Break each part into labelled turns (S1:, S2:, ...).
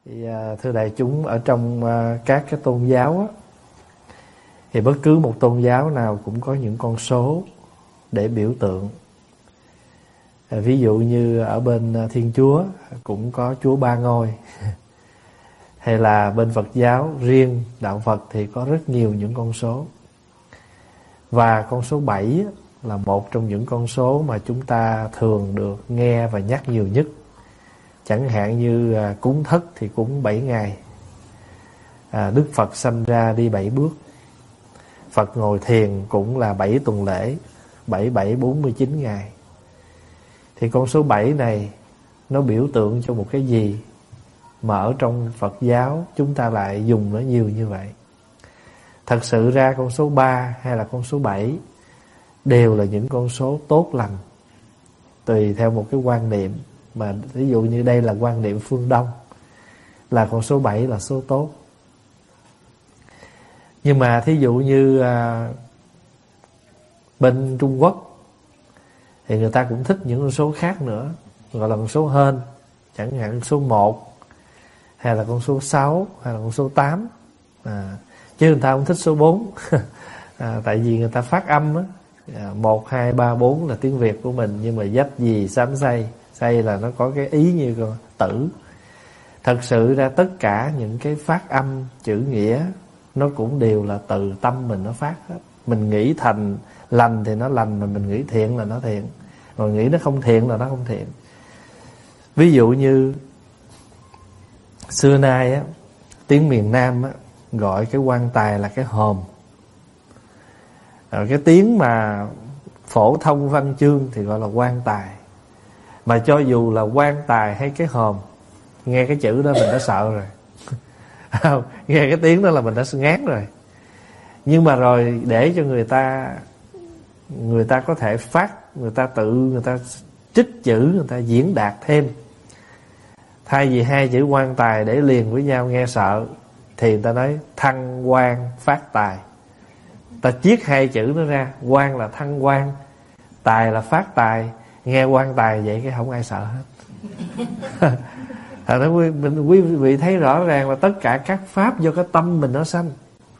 S1: Thì, thưa đại chúng, ở trong các cái tôn giáo á, thì bất cứ một tôn giáo nào cũng có những con số để biểu tượng. Ví dụ như ở bên Thiên Chúa cũng có Chúa Ba Ngôi hay là bên Phật giáo riêng đạo Phật thì có rất nhiều những con số. Và con số 7 là một trong những con số mà chúng ta thường được nghe và nhắc nhiều nhất. Chẳng hạn như cúng thất thì cúng 7 ngày, Đức Phật sanh ra đi 7 bước, Phật ngồi thiền cũng là 7 tuần lễ, 7/7 49 ngày. Thì con số 7 này nó biểu tượng cho một cái gì mà ở trong Phật giáo chúng ta lại dùng nó nhiều như vậy? Thật sự ra con số 3 hay là con số 7 đều là những con số tốt lành, tùy theo một cái quan niệm. Mà ví dụ như đây là quan niệm phương Đông, là con số 7 là số tốt. Nhưng mà thí dụ như bên Trung Quốc thì người ta cũng thích những con số khác nữa, gọi là con số hên, chẳng hạn con số 1 hay là con số 6 hay là con số 8. Chứ người ta không thích số 4 tại vì người ta phát âm á, 1, 2, 3, 4 là tiếng Việt của mình, nhưng mà dách gì xám xay, xay là nó có cái ý như con tử. Thật sự ra tất cả những cái phát âm chữ nghĩa nó cũng đều là từ tâm mình nó phát hết. Mình nghĩ thành lành thì nó lành, mà mình nghĩ thiện là nó thiện, rồi nghĩ nó không thiện là nó không thiện. Ví dụ như xưa nay á, tiếng miền Nam á, gọi cái quan tài là cái hòm. Cái tiếng mà phổ thông văn chương thì gọi là quan tài. Mà cho dù là quan tài hay cái hòm, nghe cái chữ đó mình đã sợ rồi nghe cái tiếng đó là mình đã ngán rồi. Nhưng mà rồi để cho người ta có thể phát, người ta trích chữ, người ta diễn đạt thêm. Thay vì hai chữ quan tài để liền với nhau nghe sợ, thì người ta nói thăng quan phát tài. Ta chiết hai chữ nó ra, quan là thăng quan, tài là phát tài. Nghe quan tài vậy cái không ai sợ hết quý vị thấy rõ ràng là tất cả các pháp do cái tâm mình nó sanh.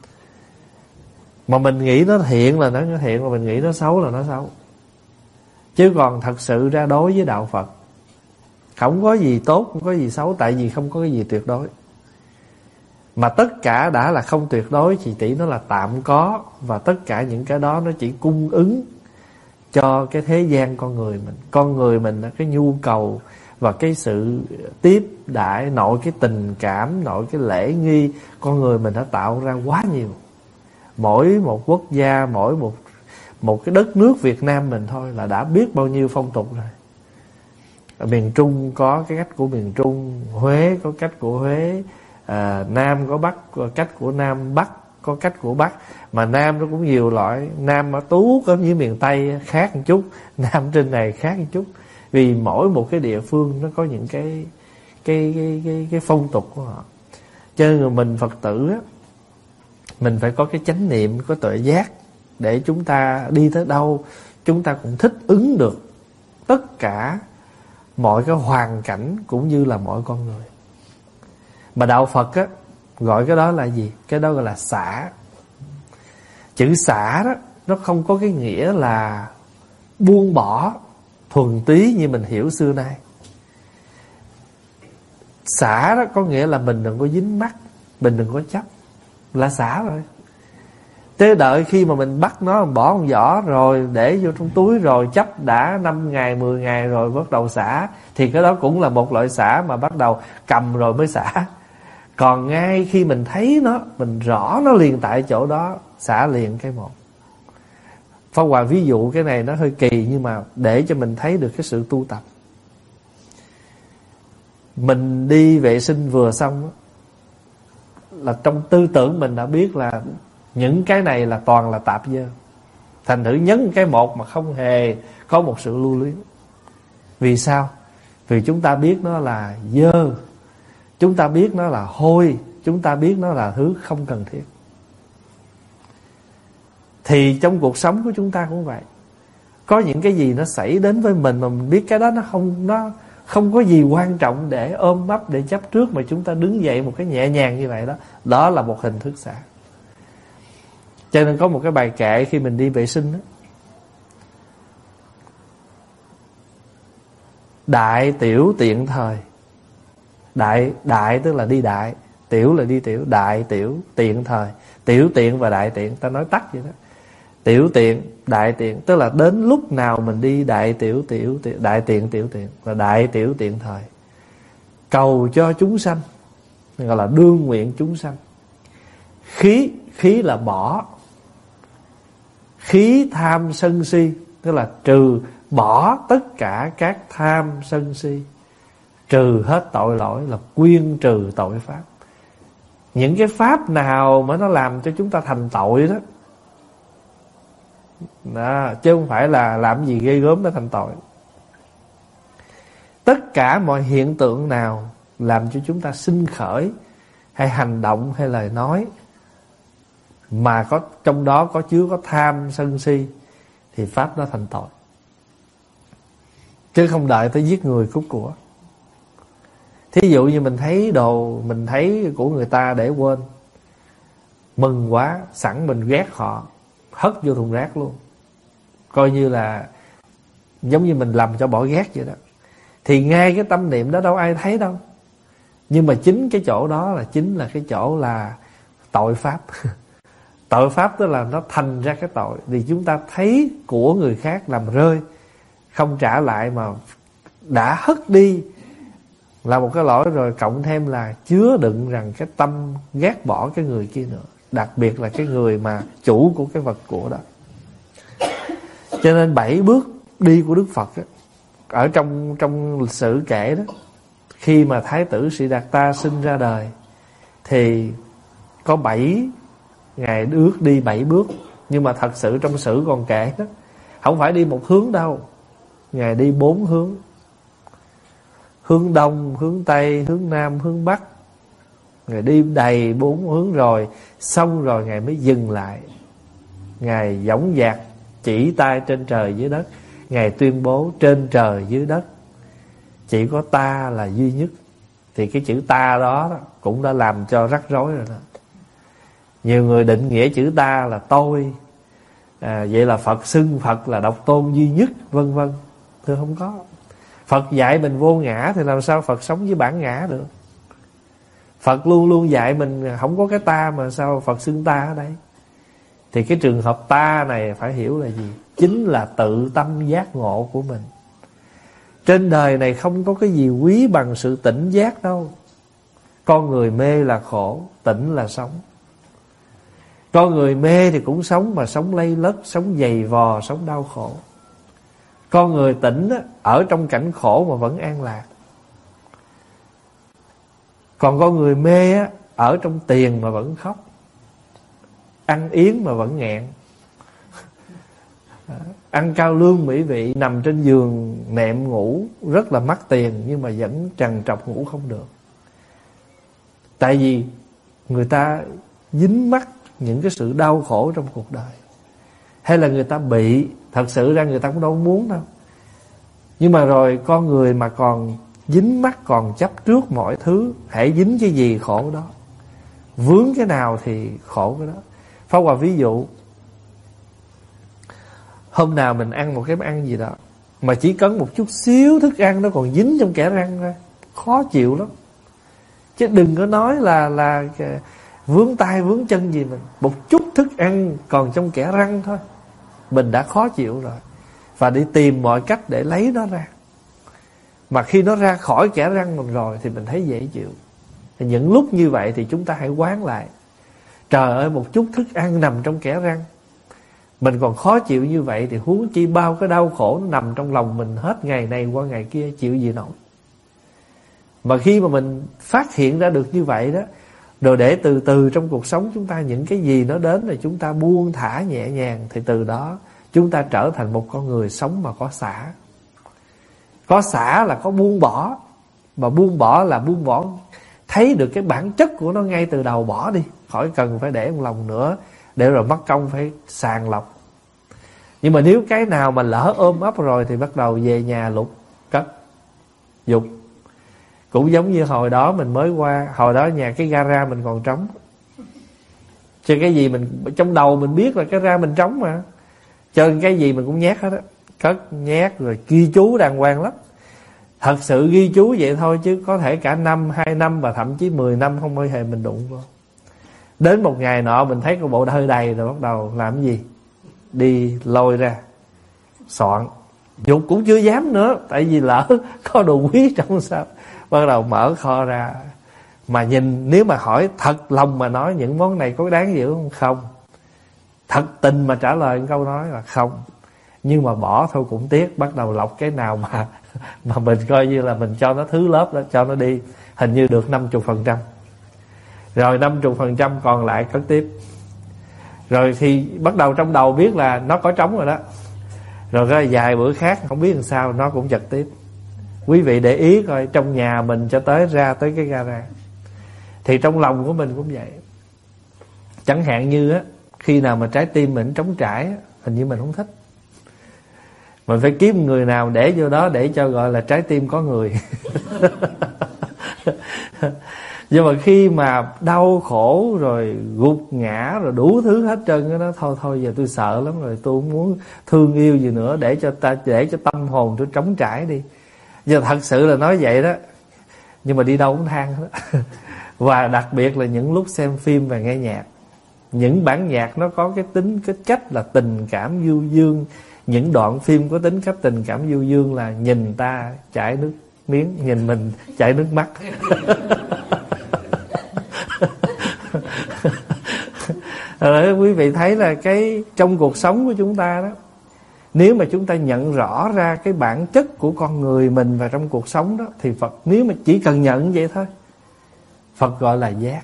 S1: Mà mình nghĩ nó thiện là nó thiện, mà mình nghĩ nó xấu là nó xấu. Chứ còn thật sự ra đối với đạo Phật không có gì tốt, không có gì xấu, tại vì không có cái gì tuyệt đối. Mà tất cả đã là không tuyệt đối, chỉ tỷ nó là tạm có. Và tất cả những cái đó nó chỉ cung ứng cho cái thế gian con người mình. Con người mình là cái nhu cầu và cái sự tiếp đãi, nội cái tình cảm, nội cái lễ nghi, con người mình đã tạo ra quá nhiều. Mỗi một quốc gia, mỗi một cái đất nước Việt Nam mình thôi là đã biết bao nhiêu phong tục rồi. Ở miền Trung có cái cách của miền Trung, Huế có cách của Huế, Nam có Bắc có cách của Nam, Bắc có cách của Bắc. Mà Nam nó cũng nhiều loại. Nam ở Tú có như miền Tây khác một chút, Nam trên này khác một chút. Vì mỗi một cái địa phương nó có những cái phong tục của họ. Cho nên mình Phật tử á, mình phải có cái chánh niệm, có tuệ giác, để chúng ta đi tới đâu chúng ta cũng thích ứng được tất cả mọi cái hoàn cảnh cũng như là mọi con người. Mà đạo Phật á, gọi cái đó là gì? Cái đó gọi là xả. Chữ xả đó nó không có cái nghĩa là buông bỏ thuần túy như mình hiểu xưa nay. Xả đó có nghĩa là mình đừng có dính mắc, mình đừng có chấp, là xả rồi. Thế đợi khi mà mình bắt nó, mình bỏ con vỏ rồi để vô trong túi rồi chấp đã 5 ngày 10 ngày rồi bắt đầu xả, thì cái đó cũng là một loại xả, mà bắt đầu cầm rồi mới xả. Còn ngay khi mình thấy nó, mình rõ nó liền tại chỗ đó, xả liền cái một. Pháp Hòa ví dụ cái này nó hơi kỳ, nhưng mà để cho mình thấy được cái sự tu tập. Mình đi vệ sinh vừa xong là trong tư tưởng mình đã biết là những cái này là toàn là tạp dơ. Thành thử nhấn cái một mà không hề có một sự lưu luyến. Vì sao? Vì chúng ta biết nó là dơ, chúng ta biết nó là hôi, chúng ta biết nó là thứ không cần thiết. Thì trong cuộc sống của chúng ta cũng vậy. Có những cái gì nó xảy đến với mình mà mình biết cái đó Không có gì quan trọng để ôm ấp, để chấp trước, mà chúng ta đứng dậy một cái nhẹ nhàng như vậy đó. Đó là một hình thức xả. Cho nên có một cái bài kệ khi mình đi vệ sinh đó: đại tiểu tiện thời. Đại tức là đi đại, tiểu là đi tiểu, đại tiểu tiện thời. Tiểu tiện và đại tiện, ta nói tắt vậy đó. Tiểu tiện, đại tiện, tức là đến lúc nào mình đi đại tiểu đại tiện tiểu tiện, và đại tiểu tiện thời. Cầu cho chúng sanh, gọi là đương nguyện chúng sanh. Khí là bỏ, khí tham sân si, tức là bỏ tất cả các tham sân si, trừ hết tội lỗi, là quyên trừ tội pháp. Những cái pháp nào mà nó làm cho chúng ta thành tội đó, chứ không phải là làm gì ghê gớm để thành tội. Tất cả mọi hiện tượng nào làm cho chúng ta sinh khởi, hay hành động hay lời nói, mà có trong đó có chứa có tham sân si, thì pháp đó thành tội. Chứ không đợi tới giết người cướp của. Thí dụ như mình thấy đồ, mình thấy của người ta để quên, mừng quá, sẵn mình ghét họ, hất vô thùng rác luôn, coi như là giống như mình làm cho bỏ ghét vậy đó. Thì ngay cái tâm niệm đó đâu ai thấy đâu, nhưng mà chính cái chỗ đó là chính là cái chỗ là tội pháp. Tội pháp tức là nó thành ra cái tội. Vì chúng ta thấy của người khác làm rơi, không trả lại mà đã hất đi, là một cái lỗi rồi. Cộng thêm là chứa đựng rằng cái tâm ghét bỏ cái người kia nữa, đặc biệt là cái người mà chủ của cái vật của đó. Cho nên 7 bước đi của Đức Phật đó, ở trong lịch sử kể đó, khi mà Thái tử Siddhartha sinh ra đời thì có 7 Ngài ước đi 7 bước. Nhưng mà thật sự trong sử còn kể đó, không phải đi một hướng đâu, Ngài đi 4 hướng: hướng đông, hướng tây, hướng nam, hướng bắc. Ngài đi đầy 4 hướng rồi, xong rồi Ngài mới dừng lại. Ngài dõng dạc chỉ tay trên trời dưới đất, Ngài tuyên bố trên trời dưới đất chỉ có ta là duy nhất. Thì cái chữ ta đó cũng đã làm cho rắc rối rồi đó. Nhiều người định nghĩa chữ ta là tôi, vậy là Phật xưng Phật là độc tôn duy nhất, vân vân. Thưa không có. Phật dạy mình vô ngã thì làm sao Phật sống với bản ngã được? Phật luôn luôn dạy mình không có cái ta, mà sao Phật xưng ta ở đây? Thì cái trường hợp ta này phải hiểu là gì? Chính là tự tâm giác ngộ của mình. Trên đời này không có cái gì quý bằng sự tỉnh giác đâu. Con người mê là khổ, tỉnh là sống. Con người mê thì cũng sống, mà sống lây lất, sống dày vò, sống đau khổ. Con người tỉnh á, ở trong cảnh khổ mà vẫn an lạc. Còn con người mê á, ở trong tiền mà vẫn khóc, ăn yến mà vẫn nghẹn, ăn cao lương mỹ vị, nằm trên giường nệm ngủ rất là mắc tiền, nhưng mà vẫn trằn trọc ngủ không được. Tại vì người ta dính mắc những cái sự đau khổ trong cuộc đời, hay là người ta bị, thật sự ra người ta cũng đâu muốn đâu. Nhưng mà rồi con người mà còn dính mắc, còn chấp trước mọi thứ, hễ dính cái gì khổ đó, vướng cái nào thì khổ cái đó. Pháp Hòa ví dụ, hôm nào mình ăn một cái ăn gì đó mà chỉ cần một chút xíu thức ăn nó còn dính trong kẽ răng ra, khó chịu lắm. Chứ đừng có nói là vướng tay vướng chân gì mình. Một chút thức ăn còn trong kẽ răng thôi, mình đã khó chịu rồi, và đi tìm mọi cách để lấy nó ra. Mà khi nó ra khỏi kẽ răng mình rồi thì mình thấy dễ chịu. Thì những lúc như vậy thì chúng ta hãy quán lại. Trời ơi, một chút thức ăn nằm trong kẽ răng mình còn khó chịu như vậy, thì huống chi bao cái đau khổ nó nằm trong lòng mình hết ngày này qua ngày kia, chịu gì nổi. Mà khi mà mình phát hiện ra được như vậy đó, rồi để từ từ trong cuộc sống chúng ta, những cái gì nó đến rồi chúng ta buông thả nhẹ nhàng, thì từ đó chúng ta trở thành một con người sống mà có xả. Có xả là có buông bỏ. Mà buông bỏ là buông bỏ thấy được cái bản chất của nó ngay từ đầu, bỏ đi, khỏi cần phải để trong lòng nữa, để rồi mất công phải sàng lọc. Nhưng mà nếu cái nào mà lỡ ôm ấp rồi thì bắt đầu về nhà lục cất. dục. Cũng giống như hồi đó mình mới qua, hồi đó nhà cái gara mình còn trống, cho cái gì mình trong đầu mình biết là cái ra mình trống mà, cho nên cái gì mình cũng nhét hết á, cất nhét rồi ghi chú đàng hoàng lắm. Thật sự ghi chú vậy thôi chứ có thể cả năm, 2 năm và thậm chí 10 năm không bao giờ mình đụng vô. Đến một ngày nọ mình thấy cái bộ hơi đầy rồi bắt đầu làm cái gì? Đi lôi ra soạn. Dục cũng chưa dám nữa, tại vì lỡ có đồ quý trong sao. Bắt đầu mở kho ra. Mà nhìn, nếu mà hỏi thật lòng mà nói những món này có đáng giữ không? Không. Thật tình mà trả lời câu nói là không. Nhưng mà bỏ thôi cũng tiếc. Bắt đầu lọc cái nào mà mình coi như là mình cho nó thứ lớp đó, cho nó đi. Hình như được 50%. Rồi 50% còn lại cất tiếp. Rồi thì bắt đầu trong đầu biết là nó có trống rồi đó. Rồi cái vài bữa khác không biết làm sao nó cũng chật tiếp. Quý vị để ý coi, trong nhà mình cho tới ra tới cái gara, thì trong lòng của mình cũng vậy. Chẳng hạn như á, khi nào mà trái tim mình trống trải, hình như mình không thích. Mình phải kiếm người nào để vô đó để cho gọi là trái tim có người. Nhưng mà khi mà đau khổ rồi gục ngã rồi đủ thứ hết trơn cái đó, thôi giờ tôi sợ lắm rồi, tôi không muốn thương yêu gì nữa, để cho tâm hồn tôi trống trải đi. Giờ thật sự là nói vậy đó, nhưng mà đi đâu cũng than hết. Và đặc biệt là những lúc xem phim và nghe nhạc, những bản nhạc nó có cái cách là tình cảm du dương. Những đoạn phim có tính cách tình cảm du dương là nhìn ta chảy nước miếng, nhìn mình chảy nước mắt. Rồi quý vị thấy là cái trong cuộc sống của chúng ta đó, nếu mà chúng ta nhận rõ ra cái bản chất của con người mình và trong cuộc sống đó, thì Phật nếu mà chỉ cần nhận vậy thôi, Phật gọi là giác.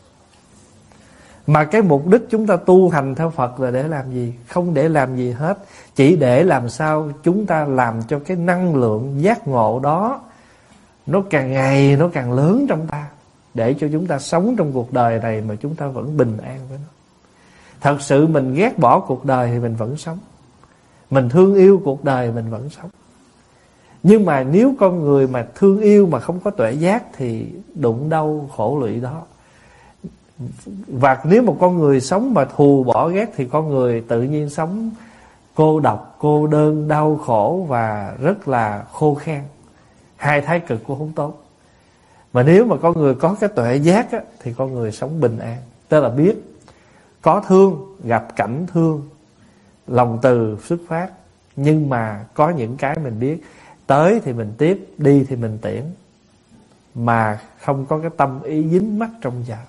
S1: Mà cái mục đích chúng ta tu hành theo Phật là để làm gì? Không để làm gì hết, chỉ để làm sao chúng ta làm cho cái năng lượng giác ngộ đó nó càng ngày nó càng lớn trong ta, để cho chúng ta sống trong cuộc đời này mà chúng ta vẫn bình an với nó. Thật sự mình ghét bỏ cuộc đời thì mình vẫn sống, mình thương yêu cuộc đời mình vẫn sống. Nhưng mà nếu con người mà thương yêu mà không có tuệ giác thì đụng đâu khổ lụy đó. Và nếu một con người sống mà thù bỏ ghét thì con người tự nhiên sống cô độc, cô đơn, đau khổ và rất là khô khan. Hai thái cực cũng không tốt. Mà nếu mà con người có cái tuệ giác á, thì con người sống bình an. Tức là biết có thương, gặp cảnh thương, lòng từ xuất phát. Nhưng mà có những cái mình biết, tới thì mình tiếp, đi thì mình tiễn, mà không có cái tâm ý dính mắc trong giờ.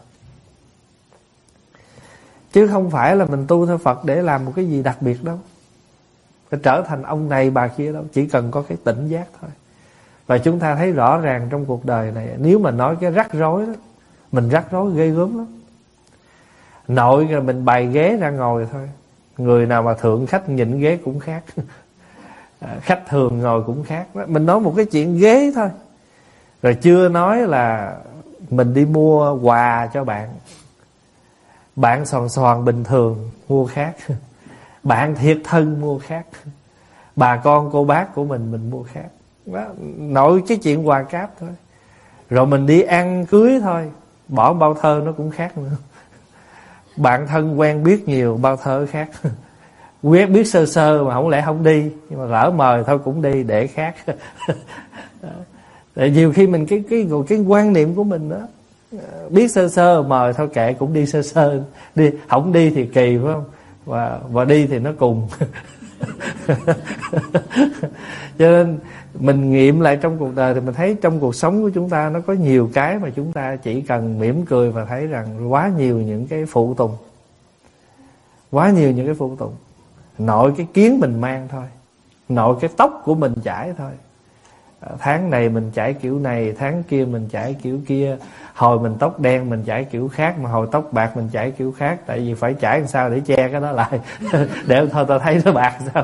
S1: Chứ không phải là mình tu theo Phật để làm một cái gì đặc biệt đâu, phải trở thành ông này bà kia đâu. Chỉ cần có cái tỉnh giác thôi. Và chúng ta thấy rõ ràng trong cuộc đời này, nếu mà nói cái rắc rối đó, mình rắc rối ghê gớm lắm. Nội rồi mình bày ghế ra ngồi thôi, người nào mà thượng khách nhịn ghế cũng khác. Khách thường ngồi cũng khác. Mình nói một cái chuyện ghế thôi, rồi chưa nói là mình đi mua quà cho bạn. Bạn xoàn bình thường mua khác, bạn thiệt thân mua khác, bà con cô bác của mình mua khác đó. Nội cái chuyện quà cáp thôi. Rồi mình đi ăn cưới thôi, bỏ bao thơ nó cũng khác nữa. Bạn thân quen biết nhiều, bao thơ khác. Biết sơ sơ mà không lẽ không đi, nhưng mà lỡ mời thôi cũng đi để khác. Tại nhiều khi mình cái quan niệm của mình đó, biết sơ sơ mời thôi kệ cũng đi sơ sơ, đi không đi thì kỳ phải không, và đi thì nó cùng. Cho nên mình nghiệm lại trong cuộc đời thì mình thấy trong cuộc sống của chúng ta nó có nhiều cái mà chúng ta chỉ cần mỉm cười và thấy rằng quá nhiều những cái phụ tùng, quá nhiều những cái phụ tùng. Nội cái kiến mình mang thôi, nội cái tóc của mình chải thôi. Tháng này mình chải kiểu này, tháng kia mình chải kiểu kia. Hồi mình tóc đen mình chải kiểu khác, mà hồi tóc bạc mình chải kiểu khác. Tại vì phải chải làm sao để che cái đó lại, để thôi tao thấy nó bạc sao.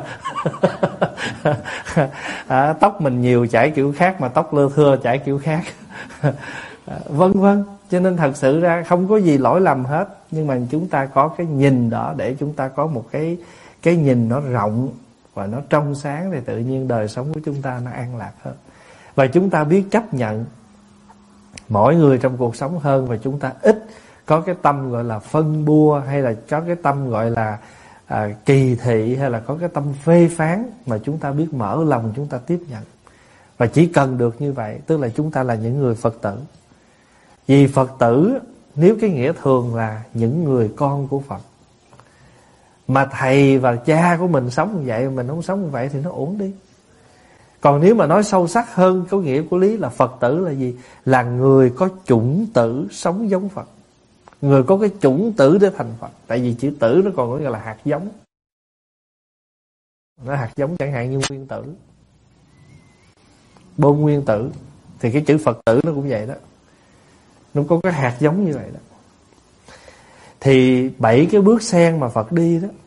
S1: Tóc mình nhiều chải kiểu khác, mà tóc lưa thưa chải kiểu khác. Vân vân. Cho nên thật sự ra không có gì lỗi lầm hết. Nhưng mà chúng ta có cái nhìn đó, để chúng ta có một cái nhìn nó rộng và nó trong sáng, thì tự nhiên đời sống của chúng ta nó an lạc hơn. Và chúng ta biết chấp nhận mỗi người trong cuộc sống hơn, và chúng ta ít có cái tâm gọi là phân bua, hay là có cái tâm gọi là kỳ thị, hay là có cái tâm phê phán, mà chúng ta biết mở lòng chúng ta tiếp nhận. Và chỉ cần được như vậy, tức là chúng ta là những người Phật tử. Vì Phật tử, nếu cái nghĩa thường là những người con của Phật, mà thầy và cha của mình sống như vậy, mình không sống như vậy thì nó uổng đi. Còn nếu mà nói sâu sắc hơn, có nghĩa của lý là Phật tử là gì? Là người có chủng tử sống giống Phật, người có cái chủng tử để thành Phật. Tại vì chữ tử nó còn có nghĩa là hạt giống. Nó hạt giống chẳng hạn như nguyên tử, bom nguyên tử. Thì cái chữ Phật tử nó cũng vậy đó, nó có cái hạt giống như vậy đó. Thì 7 cái bước sen mà Phật đi đó,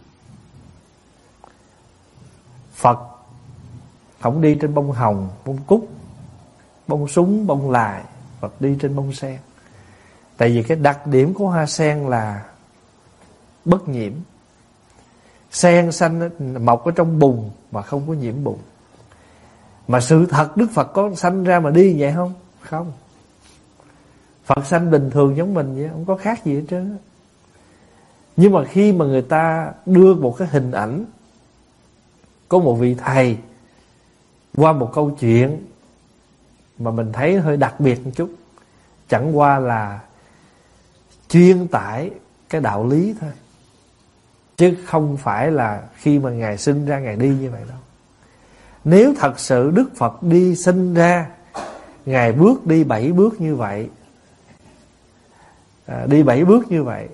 S1: Phật không đi trên bông hồng, bông cúc, bông súng, bông lài. Phật đi trên bông sen. Tại vì cái đặc điểm của hoa sen là bất nhiễm. Sen xanh mọc ở trong bùn mà không có nhiễm bùn. Mà sự thật Đức Phật có sanh ra mà đi vậy không? Không. Phật sanh bình thường giống mình vậy, không có khác gì hết trơn. Nhưng mà khi mà người ta đưa một cái hình ảnh có một vị thầy qua một câu chuyện mà mình thấy hơi đặc biệt một chút, chẳng qua là chuyên tải cái đạo lý thôi, chứ không phải là khi mà Ngài sinh ra Ngài đi như vậy đâu. Nếu thật sự Đức Phật đi sinh ra, Ngài bước đi 7 bước như vậy, đi 7 bước như vậy,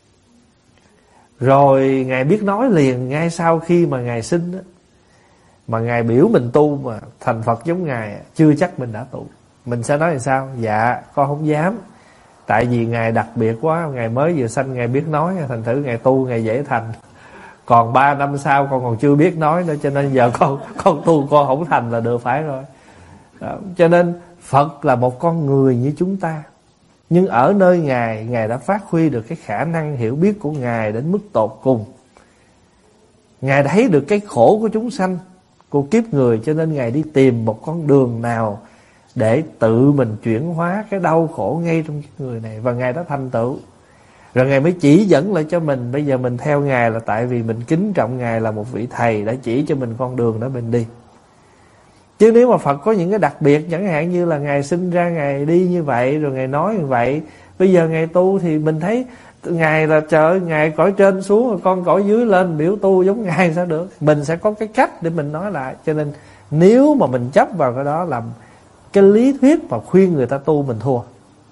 S1: rồi Ngài biết nói liền ngay sau khi mà Ngài sinh đó, mà Ngài biểu mình tu mà thành Phật giống Ngài, chưa chắc mình đã tu. Mình sẽ nói là sao? Dạ con không dám, tại vì Ngài đặc biệt quá, Ngài mới vừa sanh Ngài biết nói, thành thử Ngài tu Ngài dễ thành. Còn 3 năm sau con còn chưa biết nói nữa, cho nên giờ con tu con không thành là được phải rồi. Đó. Cho nên Phật là một con người như chúng ta, nhưng ở nơi Ngài, Ngài đã phát huy được cái khả năng hiểu biết của Ngài đến mức tột cùng. Ngài đã thấy được cái khổ của chúng sanh, của kiếp người, cho nên Ngài đi tìm một con đường nào để tự mình chuyển hóa cái đau khổ ngay trong cái người này. Và Ngài đã thành tựu. Rồi Ngài mới chỉ dẫn lại cho mình. Bây giờ mình theo Ngài là tại vì mình kính trọng Ngài là một vị thầy đã chỉ cho mình con đường để mình đi. Chứ nếu mà Phật có những cái đặc biệt, chẳng hạn như là Ngài sinh ra Ngài đi như vậy, rồi Ngài nói như vậy, bây giờ Ngài tu thì mình thấy Ngài là trời, Ngài cõi trên xuống, rồi con cõi dưới lên, biểu tu giống Ngài sao được. Mình sẽ có cái cách để mình nói lại. Cho nên nếu mà mình chấp vào cái đó làm cái lý thuyết mà khuyên người ta tu, mình thua.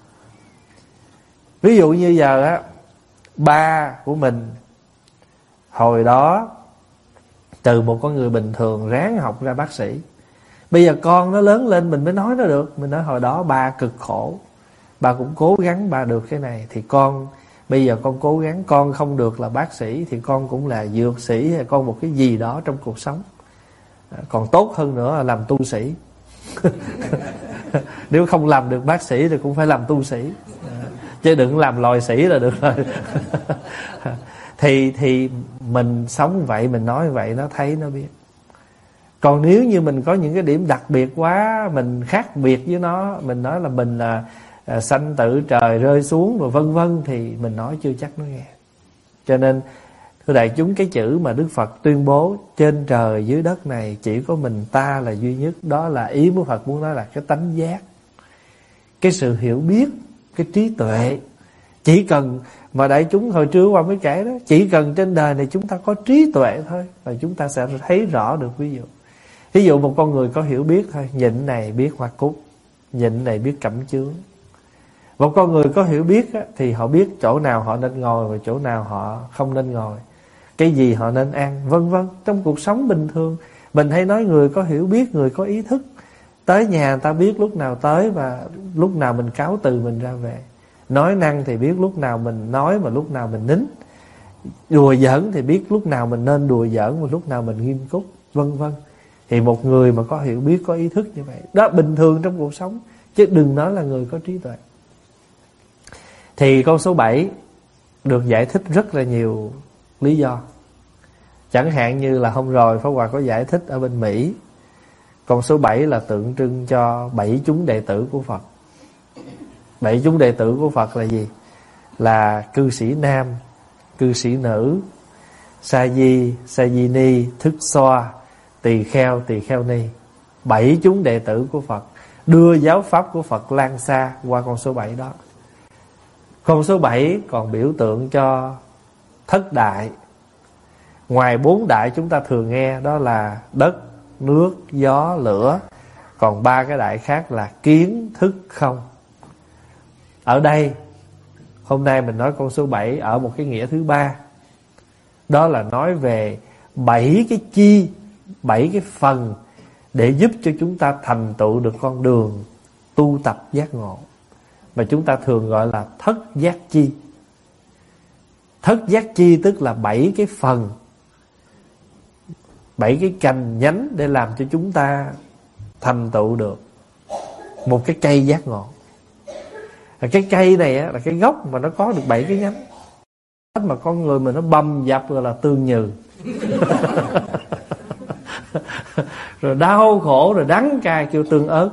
S1: Ví dụ như giờ á, ba của mình hồi đó từ một con người bình thường ráng học ra bác sĩ. Bây giờ con nó lớn lên mình mới nói nó được. Mình nói hồi đó ba cực khổ, ba cũng cố gắng ba được cái này, thì con bây giờ con cố gắng, con không được là bác sĩ thì con cũng là dược sĩ, hay con một cái gì đó trong cuộc sống. Còn tốt hơn nữa là làm tu sĩ. Nếu không làm được bác sĩ thì cũng phải làm tu sĩ, chứ đừng làm lòi sĩ là được rồi. Thì mình sống vậy, mình nói vậy, nó thấy nó biết. Còn nếu như mình có những cái điểm đặc biệt quá, mình khác biệt với nó, mình nói là mình là sanh tử trời rơi xuống rồi vân vân, thì mình nói chưa chắc nó nghe. Cho nên thưa đại chúng, cái chữ mà Đức Phật tuyên bố trên trời dưới đất này chỉ có mình ta là duy nhất, đó là ý của Phật muốn nói là cái tánh giác, cái sự hiểu biết, cái trí tuệ. Chỉ cần mà đại chúng hồi trưa qua mới kể đó, chỉ cần trên đời này chúng ta có trí tuệ thôi là chúng ta sẽ thấy rõ được. Ví dụ một con người có hiểu biết thôi, nhịn này biết hoa cúc, nhịn này biết cẩm chướng. Một con người có hiểu biết á, thì họ biết chỗ nào họ nên ngồi và chỗ nào họ không nên ngồi, cái gì họ nên ăn, vân vân. Trong cuộc sống bình thường mình hay nói người có hiểu biết, người có ý thức. Tới nhà người ta biết lúc nào tới và lúc nào mình cáo từ mình ra về. Nói năng thì biết lúc nào mình nói và lúc nào mình nín. Đùa giỡn thì biết lúc nào mình nên đùa giỡn và lúc nào mình nghiêm túc, vân vân. Thì một người mà có hiểu biết, có ý thức như vậy, đó bình thường trong cuộc sống, chứ đừng nói là người có trí tuệ. Thì con số 7 được giải thích rất là nhiều lý do. Chẳng hạn như là hôm rồi Pháp Hòa có giải thích ở bên Mỹ, Con số 7 là tượng trưng cho 7 chúng đệ tử của Phật. 7 chúng đệ tử của Phật là gì? Là cư sĩ nam, cư sĩ nữ, sa di, sa di ni, thức xoa, tỳ kheo ni. 7 chúng đệ tử của Phật đưa giáo pháp của Phật lan xa qua con số 7 đó. Con số 7 còn biểu tượng cho thất đại. Ngoài 4 đại chúng ta thường nghe, đó là đất, nước, gió, lửa. Còn 3 cái đại khác là kiến, thức, không. Ở đây hôm nay mình nói con số 7 ở một cái nghĩa thứ ba. Đó là nói về 7 cái chi, 7 cái phần để giúp cho chúng ta thành tựu được con đường tu tập giác ngộ, mà chúng ta thường gọi là thất giác chi. Thất giác chi tức là 7 cái phần, 7 cái cành nhánh để làm cho chúng ta thành tựu được một cái cây giác ngộ. Cái cây này á, là cái gốc mà nó có được 7 cái nhánh. Mà con người mình nó bầm dập rồi là tương nhừ. Rồi đau khổ, rồi đắng cay kêu tương ớt.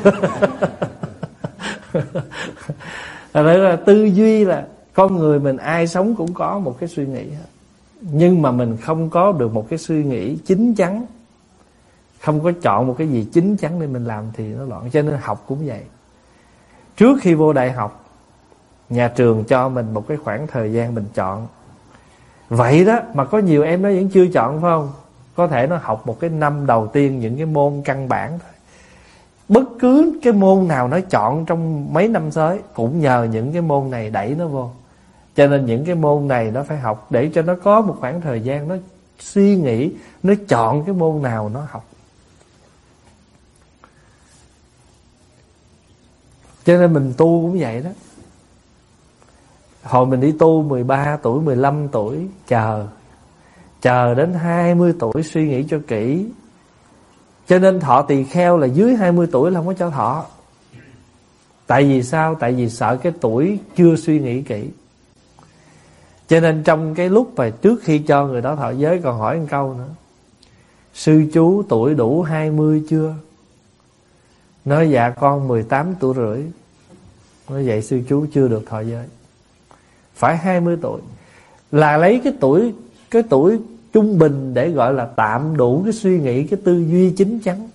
S1: Là tư duy là con người mình ai sống cũng có một cái suy nghĩ, nhưng mà mình không có được một cái suy nghĩ chín chắn, không có chọn một cái gì chín chắn để mình làm thì nó loạn. Cho nên học cũng vậy. Trước khi vô đại học, nhà trường cho mình một cái khoảng thời gian mình chọn. Vậy đó mà có nhiều em nó vẫn chưa chọn, phải không? Có thể nó học một cái năm đầu tiên những cái môn căn bản thôi. Bất cứ cái môn nào nó chọn trong mấy năm tới cũng nhờ những cái môn này đẩy nó vô. Cho nên những cái môn này nó phải học để cho nó có một khoảng thời gian nó suy nghĩ, nó chọn cái môn nào nó học. Cho nên mình tu cũng vậy đó. Hồi mình đi tu 13 tuổi, 15 tuổi, chờ đến 20 tuổi suy nghĩ cho kỹ. Cho nên thọ tỳ kheo là dưới 20 tuổi là không có cho thọ. Tại vì sao? Tại vì sợ cái tuổi chưa suy nghĩ kỹ. Cho nên trong cái lúc mà trước khi cho người đó thọ giới còn hỏi một câu nữa: sư chú tuổi đủ 20 chưa? Nói dạ con 18 tuổi rưỡi. Nói vậy sư chú chưa được thọ giới. Phải 20 tuổi. Là lấy cái tuổi trung bình để gọi là tạm đủ cái suy nghĩ, cái tư duy chín chắn.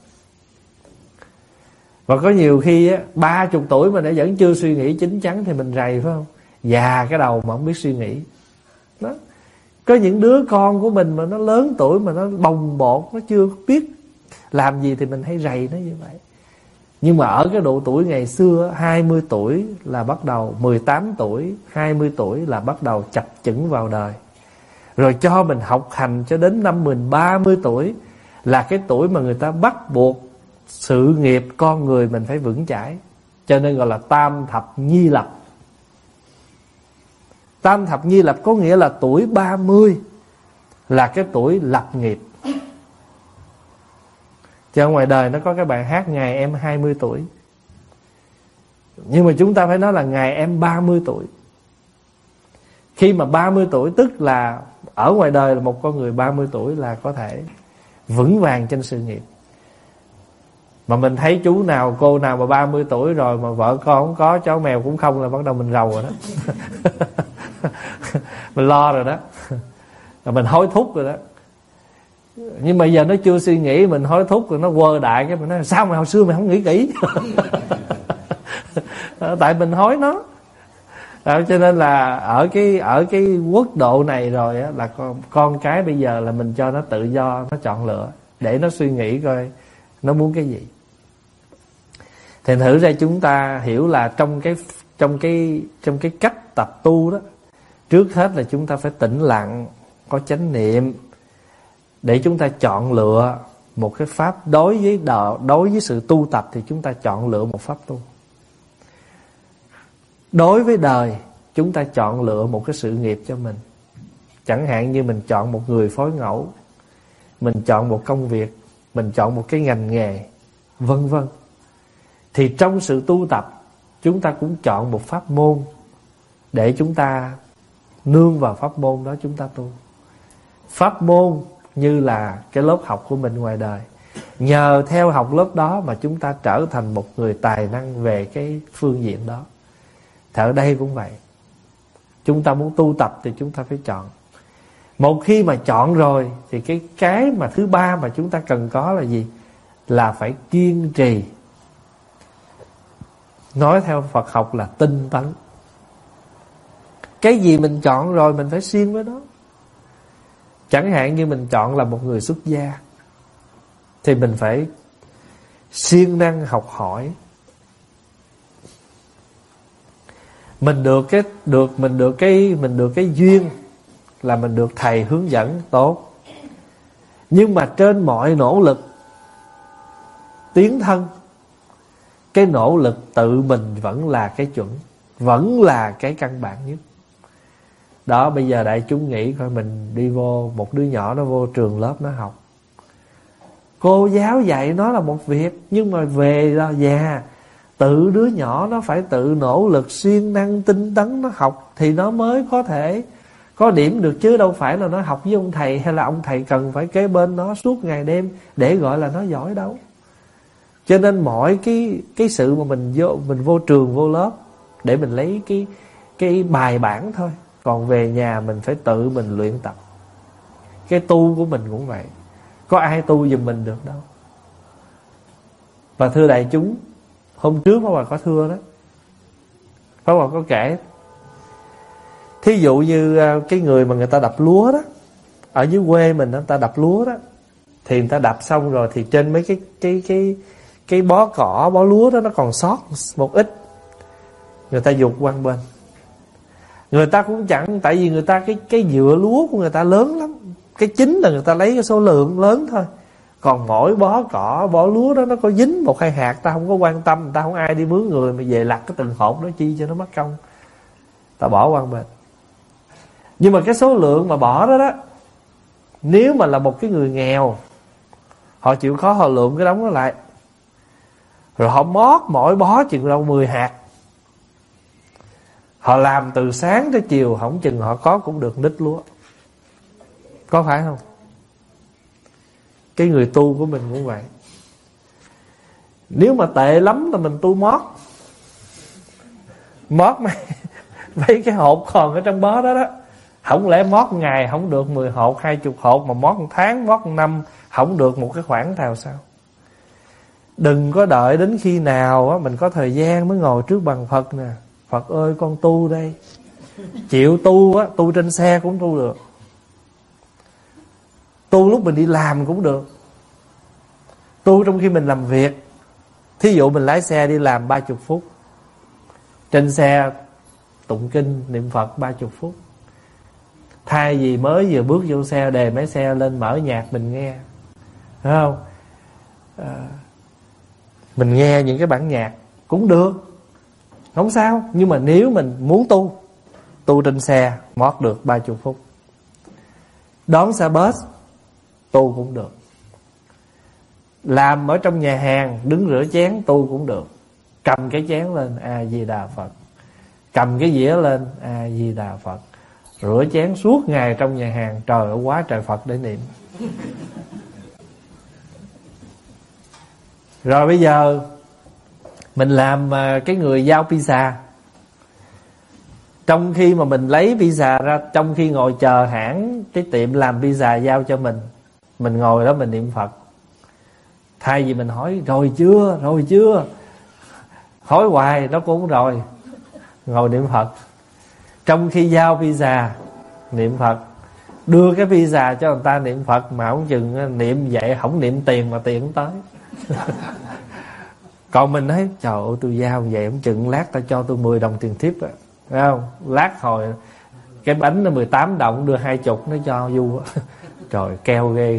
S1: Và có nhiều khi á 30 tuổi mà nó vẫn chưa suy nghĩ chín chắn thì mình rầy, phải không? Già cái đầu mà không biết suy nghĩ đó. Có những đứa con của mình mà nó lớn tuổi mà nó bồng bột, nó chưa biết làm gì thì mình hay rầy nó như vậy. Nhưng mà ở cái độ tuổi ngày xưa 20 tuổi là bắt đầu, 18 tuổi, 20 tuổi là bắt đầu chập chững vào đời. Rồi cho mình học hành cho đến năm mình 30 tuổi là cái tuổi mà người ta bắt buộc sự nghiệp con người mình phải vững chãi. Cho nên gọi là tam thập nhi lập. Tam thập nhi lập có nghĩa là tuổi 30 là cái tuổi lập nghiệp. Chứ ở ngoài đời nó có cái bài hát ngày em 20 tuổi. Nhưng mà chúng ta phải nói là ngày em 30 tuổi. Khi mà 30 tuổi tức là ở ngoài đời là một con người 30 tuổi là có thể vững vàng trên sự nghiệp. Mà mình thấy chú nào cô nào mà 30 tuổi rồi mà vợ con không có, cháu mèo cũng không là bắt đầu mình rầu rồi đó. Mình lo rồi đó. Rồi mình hối thúc rồi đó. Nhưng mà giờ nó chưa suy nghĩ, mình hối thúc rồi nó quơ đại cái mình nói sao mà hồi xưa mày không nghĩ kỹ. Tại mình hối nó. Cho nên là ở cái quốc độ này rồi á, là con cái bây giờ là mình cho nó tự do, nó chọn lựa để nó suy nghĩ coi nó muốn cái gì. Thì thử ra chúng ta hiểu là trong cái cách tập tu đó, trước hết là chúng ta phải tĩnh lặng, có chánh niệm để chúng ta chọn lựa một cái pháp. Đối với sự tu tập thì chúng ta chọn lựa một pháp tu. Đối với đời chúng ta chọn lựa một cái sự nghiệp cho mình. Chẳng hạn như mình chọn một người phối ngẫu, mình chọn một công việc, mình chọn một cái ngành nghề, vân vân. Thì trong sự tu tập chúng ta cũng chọn một pháp môn để chúng ta nương vào pháp môn đó chúng ta tu. Pháp môn như là cái lớp học của mình ngoài đời, Nhờ theo học lớp đó mà chúng ta trở thành một người tài năng về cái phương diện đó. Thì ở đây cũng vậy. Chúng ta muốn tu tập thì chúng ta phải chọn. Một khi mà chọn rồi thì cái mà thứ ba mà chúng ta cần có là gì? Là phải kiên trì. Nói theo Phật học là tinh tấn. Cái gì mình chọn rồi mình phải siêng với nó. Chẳng hạn như mình chọn là một người xuất gia thì mình phải siêng năng học hỏi. Mình được cái duyên là mình được thầy hướng dẫn tốt. Nhưng mà trên mọi nỗ lực tiến thân, cái nỗ lực tự mình vẫn là cái chuẩn, vẫn là cái căn bản nhất. Đó, bây giờ đại chúng nghĩ coi, mình đi vô, một đứa nhỏ nó vô trường lớp nó học, cô giáo dạy nó là một việc, nhưng mà về nhà tự đứa nhỏ nó phải tự nỗ lực siêng năng tinh tấn nó học thì nó mới có thể có điểm được, chứ đâu phải là nó học với ông thầy hay là ông thầy cần phải kế bên nó suốt ngày đêm để gọi là nó giỏi đâu. Cho nên mọi cái sự mà mình vô trường vô lớp để mình lấy cái bài bản thôi, còn về nhà mình phải tự mình luyện tập. Cái tu của mình cũng vậy, có ai tu giùm mình được đâu. Và thưa đại chúng, hôm trước Pháp Hòa có thưa đó, Pháp Hòa có kể, thí dụ như cái người mà người ta đập lúa đó, ở dưới quê mình người ta đập lúa đó, thì người ta đập xong rồi thì trên mấy cái bó cỏ, bó lúa đó nó còn sót một ít, người ta giục qua bên. Người ta cũng chẳng, tại vì người ta cái dựa lúa của người ta lớn lắm, cái chính là người ta lấy cái số lượng lớn thôi. Còn mỗi bó cỏ, bó lúa đó nó có dính một hai hạt, ta không có quan tâm, ta không ai đi mướn người mà về lặt cái từng hột đó chi cho nó mất công, ta bỏ qua bên. Nhưng mà cái số lượng mà bỏ đó đó, nếu mà là một cái người nghèo, họ chịu khó họ lượm cái đống đó lại, rồi họ mót mỗi bó chừng đâu 10 hạt. Họ làm từ sáng tới chiều, không chừng họ có cũng được nít lúa. Có phải không? Cái người tu của mình cũng vậy. Nếu mà tệ lắm là mình tu mót mấy cái hột còn ở trong bó đó đó. Không lẽ mót ngày không được 10 hột, 20 hột, mà mót một tháng, mót một năm không được một cái khoản nào sao? Đừng có đợi đến khi nào á mình có thời gian mới ngồi trước bàn Phật nè. Phật ơi con tu đây. Chịu tu á, tu trên xe cũng tu được, tu lúc mình đi làm cũng được, tu trong khi mình làm việc. Thí dụ mình lái xe đi làm 30 phút, trên xe tụng kinh niệm Phật 30 phút. Thay vì mới vừa bước vô xe đề máy xe lên mở nhạc mình nghe, phải không? Mình nghe những cái bản nhạc cũng được, không sao. Nhưng mà nếu mình muốn tu trên xe mót được 30 phút. Đón xe bus tu cũng được. Làm ở trong nhà hàng đứng rửa chén tu cũng được. Cầm cái chén lên A Di Đà Phật, cầm cái dĩa lên A Di Đà Phật, rửa chén suốt ngày trong nhà hàng. Trời ơi, quá trời Phật để niệm. Rồi bây giờ mình làm cái người giao pizza. Trong khi mà mình lấy pizza ra, trong khi ngồi chờ hãng cái tiệm làm pizza giao cho mình ngồi đó mình niệm Phật. Thay vì mình hỏi rồi chưa, hỏi hoài nó cũng rồi, ngồi niệm Phật. Trong khi giao pizza niệm Phật, đưa cái pizza cho người ta niệm Phật, mà không chừng niệm vậy không niệm tiền mà tiền không tới. Còn mình nói trời ơi tôi giao vậy không chừng lát ta cho tôi 10 đồng tiền tip á, phải không? Lát hồi cái bánh nó 18 đồng đưa 20 nó cho vui. Trời keo ghê.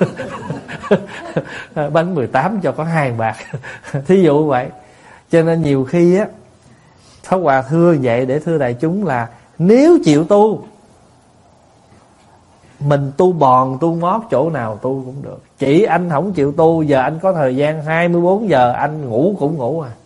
S1: Bánh 18 cho có 2 bạc. Thí dụ vậy. Cho nên nhiều khi á, Pháp Hòa thưa vậy để thưa đại chúng là nếu chịu tu, mình tu bòn tu mót chỗ nào tu cũng được. Chỉ anh không chịu tu, giờ anh có thời gian 24 giờ anh ngủ cũng ngủ à.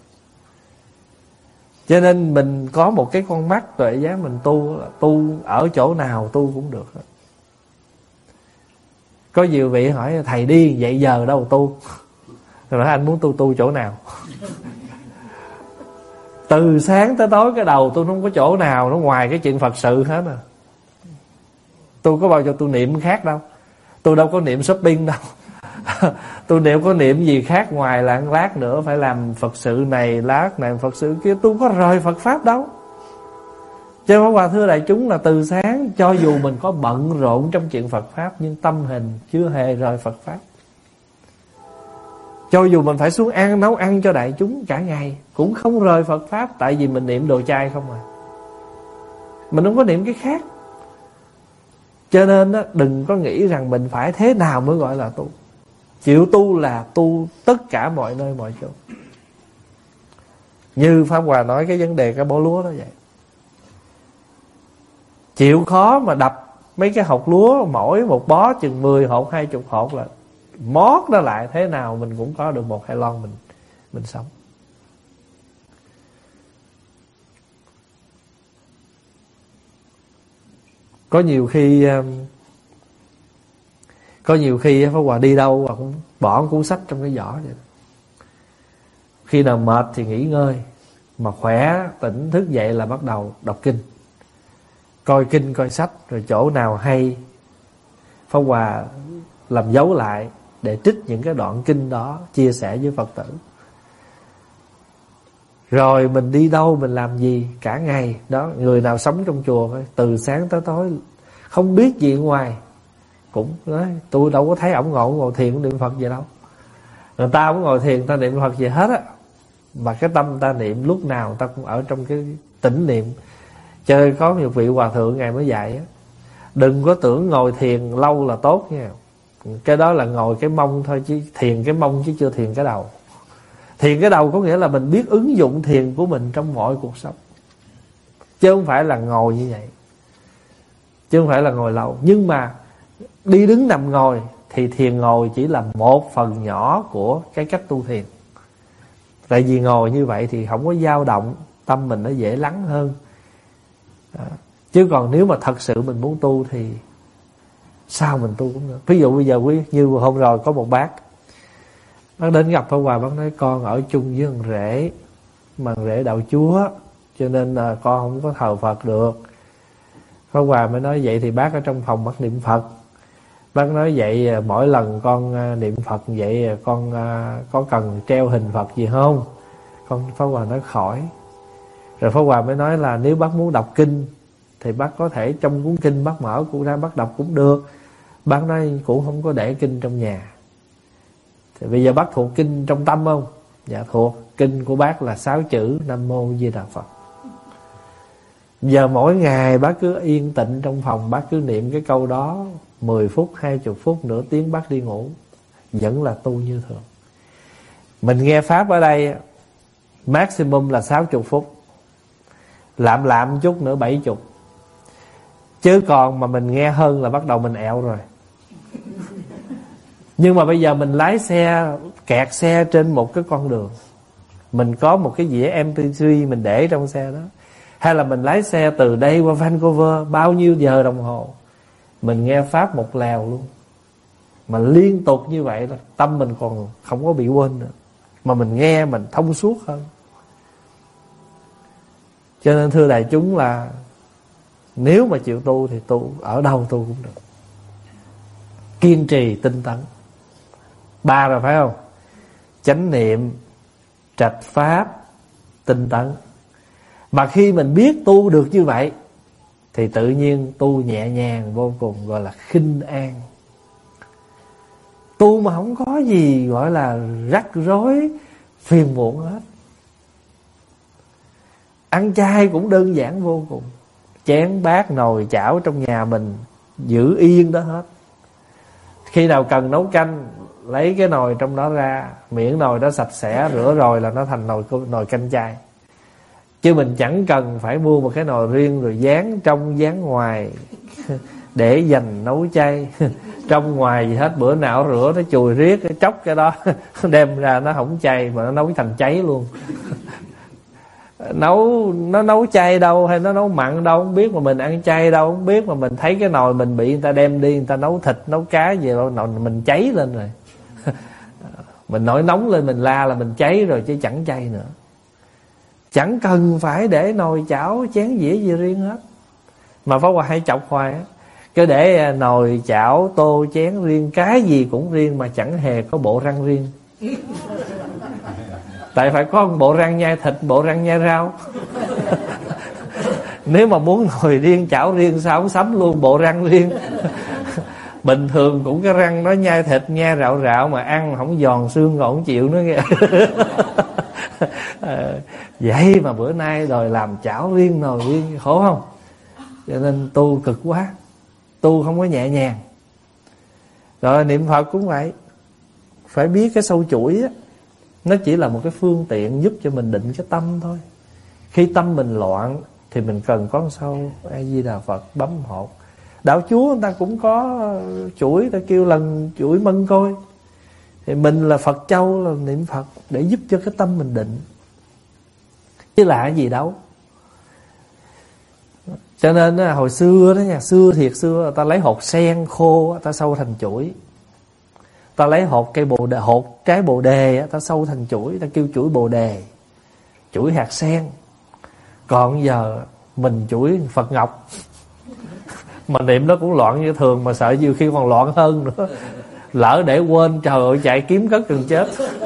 S1: Cho nên mình có một cái con mắt tuệ giác, mình tu ở chỗ nào tu cũng được. Có nhiều vị hỏi thầy đi vậy giờ đâu tu. Rồi nói anh muốn tu chỗ nào? Từ sáng tới tối cái đầu tôi không có chỗ nào nó ngoài cái chuyện Phật sự hết à. Tôi có bao giờ tôi niệm khác đâu. Tôi đâu có niệm shopping đâu. Tôi nếu có niệm gì khác ngoài là lát nữa phải làm Phật sự này, lát này Phật sự kia. Tôi có rời Phật Pháp đâu. Cho nên Hòa thưa đại chúng là từ sáng, cho dù mình có bận rộn trong chuyện Phật Pháp, nhưng tâm hình chưa hề rời Phật Pháp. Cho dù mình phải xuống nấu ăn cho đại chúng cả ngày, cũng không rời Phật Pháp. Tại vì mình niệm đồ chay không à. Mình không có niệm cái khác. Cho nên đó, đừng có nghĩ rằng mình phải thế nào mới gọi là tu. Chịu tu là tu tất cả mọi nơi mọi chỗ. Như Pháp Hòa nói cái vấn đề cái bó lúa đó vậy. Chịu khó mà đập mấy cái hột lúa, mỗi một bó chừng 10 hột 20 hột là mót nó lại, thế nào mình cũng có được 1-2 lon mình sống. Có nhiều khi Pháp Hòa đi đâu và cũng bỏ cuốn sách trong cái giỏ vậy. Khi nào mệt thì nghỉ ngơi, mà khỏe tỉnh thức dậy là bắt đầu đọc kinh, coi kinh coi sách, rồi chỗ nào hay Pháp Hòa làm dấu lại để trích những cái đoạn kinh đó chia sẻ với Phật tử. Rồi mình đi đâu mình làm gì cả ngày đó. Người nào sống trong chùa từ sáng tới tối không biết gì ngoài cũng nói tôi đâu có thấy ổng ngồi thiền cũng niệm Phật gì đâu. Người ta cũng ngồi thiền ta niệm Phật gì hết á, mà cái tâm ta niệm lúc nào ta cũng ở trong cái tĩnh niệm. Cho nên có nhiều vị hòa thượng ngài mới dạy á, đừng có tưởng ngồi thiền lâu là tốt nha. Cái đó là ngồi cái mông thôi, chứ thiền cái mông chứ chưa thiền cái đầu. Thiền cái đầu có nghĩa là mình biết ứng dụng thiền của mình trong mọi cuộc sống, chứ không phải là ngồi như vậy, chứ không phải là ngồi lâu. Nhưng mà đi đứng nằm ngồi thì thiền ngồi chỉ là một phần nhỏ của cái cách tu thiền. Tại vì ngồi như vậy thì không có dao động, tâm mình nó dễ lắng hơn. Chứ còn nếu mà thật sự mình muốn tu thì sao mình tu cũng được. Ví dụ bây giờ như hôm rồi có một bác đến gặp Pháp Hòa, bác nói con ở chung với thằng rể, mà thằng rể đạo Chúa, cho nên là con không có thờ Phật được. Pháp Hòa mới nói vậy thì bác ở trong phòng bác niệm Phật. Bác nói vậy mỗi lần con niệm Phật vậy con có cần treo hình Phật gì không? Pháp Hòa nói khỏi. Rồi Pháp Hòa mới nói là nếu bác muốn đọc kinh thì bác có thể trong cuốn kinh bác mở cũng ra bác đọc cũng được. Bác nói cũng không có để kinh trong nhà. Thì bây giờ bác thuộc kinh trong tâm không? Dạ thuộc. Kinh của bác là 6 chữ Nam Mô Di Đà Phật. Giờ mỗi ngày bác cứ yên tĩnh trong phòng, bác cứ niệm cái câu đó 10 phút, 20 phút, nửa tiếng bác đi ngủ, vẫn là tu như thường. Mình nghe Pháp ở đây maximum là 60 phút, lạm chút nữa 70. Chứ còn mà mình nghe hơn là bắt đầu mình ẹo rồi. Nhưng mà bây giờ mình lái xe, kẹt xe trên một cái con đường, mình có một cái dĩa MP3 mình để trong xe đó, hay là mình lái xe từ đây qua Vancouver bao nhiêu giờ đồng hồ, mình nghe Pháp một lèo luôn. Mà liên tục như vậy là tâm mình còn không có bị quên nữa, mà mình nghe mình thông suốt hơn. Cho nên thưa đại chúng là nếu mà chịu tu thì tu ở đâu tu cũng được. Kiên trì tinh tấn. 3 rồi phải không? Chánh niệm, trạch pháp, tinh tấn. Mà khi mình biết tu được như vậy thì tự nhiên tu nhẹ nhàng vô cùng, gọi là khinh an. Tu mà không có gì gọi là rắc rối phiền muộn hết. Ăn chay cũng đơn giản vô cùng. Chén bát nồi chảo trong nhà mình giữ yên đó hết. Khi nào cần nấu canh lấy cái nồi trong đó ra, miễn nồi đó sạch sẽ rửa rồi là nó thành nồi canh chay. Chứ mình chẳng cần phải mua một cái nồi riêng rồi dán trong dán ngoài để dành nấu chay. Trong ngoài gì hết, bữa nào rửa nó chùi riết, chốc cái đó đem ra nó không chay mà nó nấu thành cháy luôn. Nó nấu chay đâu hay nó nấu mặn đâu không biết, mà mình ăn chay đâu không biết, mà mình thấy cái nồi mình bị người ta đem đi, người ta nấu thịt nấu cá gì đâu, nồi mình cháy lên rồi. Mình nổi nóng lên mình la là mình cháy rồi chứ chẳng chay nữa. Chẳng cần phải để nồi chảo chén dĩa gì riêng hết. Mà Pháp Hòa hay chọc hoài á, cứ để nồi chảo tô chén riêng, cái gì cũng riêng mà chẳng hề có bộ răng riêng. Tại phải có một bộ răng nhai thịt, bộ răng nhai rau. Nếu mà muốn nồi riêng chảo riêng sao không sắm luôn bộ răng riêng. Bình thường cũng cái răng nó nhai thịt nhai rạo rạo mà ăn không giòn xương còn không chịu nữa nghe. Vậy mà bữa nay đòi làm chảo riêng nồi riêng, khổ không? Cho nên tu cực quá, tu không có nhẹ nhàng. Rồi niệm Phật cũng vậy, phải biết cái sâu chuỗi á, nó chỉ là một cái phương tiện giúp cho mình định cái tâm thôi. Khi tâm mình loạn thì mình cần có con sâu A Di Đà Phật bấm hột. Đạo Chúa người ta cũng có chuỗi, ta kêu lần chuỗi mân côi. Thì mình là Phật Châu, là niệm Phật để giúp cho cái tâm mình định, chứ là cái gì đâu. Cho nên hồi xưa đó nha, xưa thiệt xưa, ta lấy hột sen khô ta sâu thành chuỗi. Ta lấy hột cây bồ đề, hột trái bồ đề ta sâu thành chuỗi, ta kêu chuỗi bồ đề, chuỗi hạt sen. Còn giờ mình chuỗi Phật Ngọc. Mà niệm nó cũng loạn như thường, mà sợ nhiều khi còn loạn hơn nữa. Lỡ để quên, trời ơi chạy kiếm cất gần chết.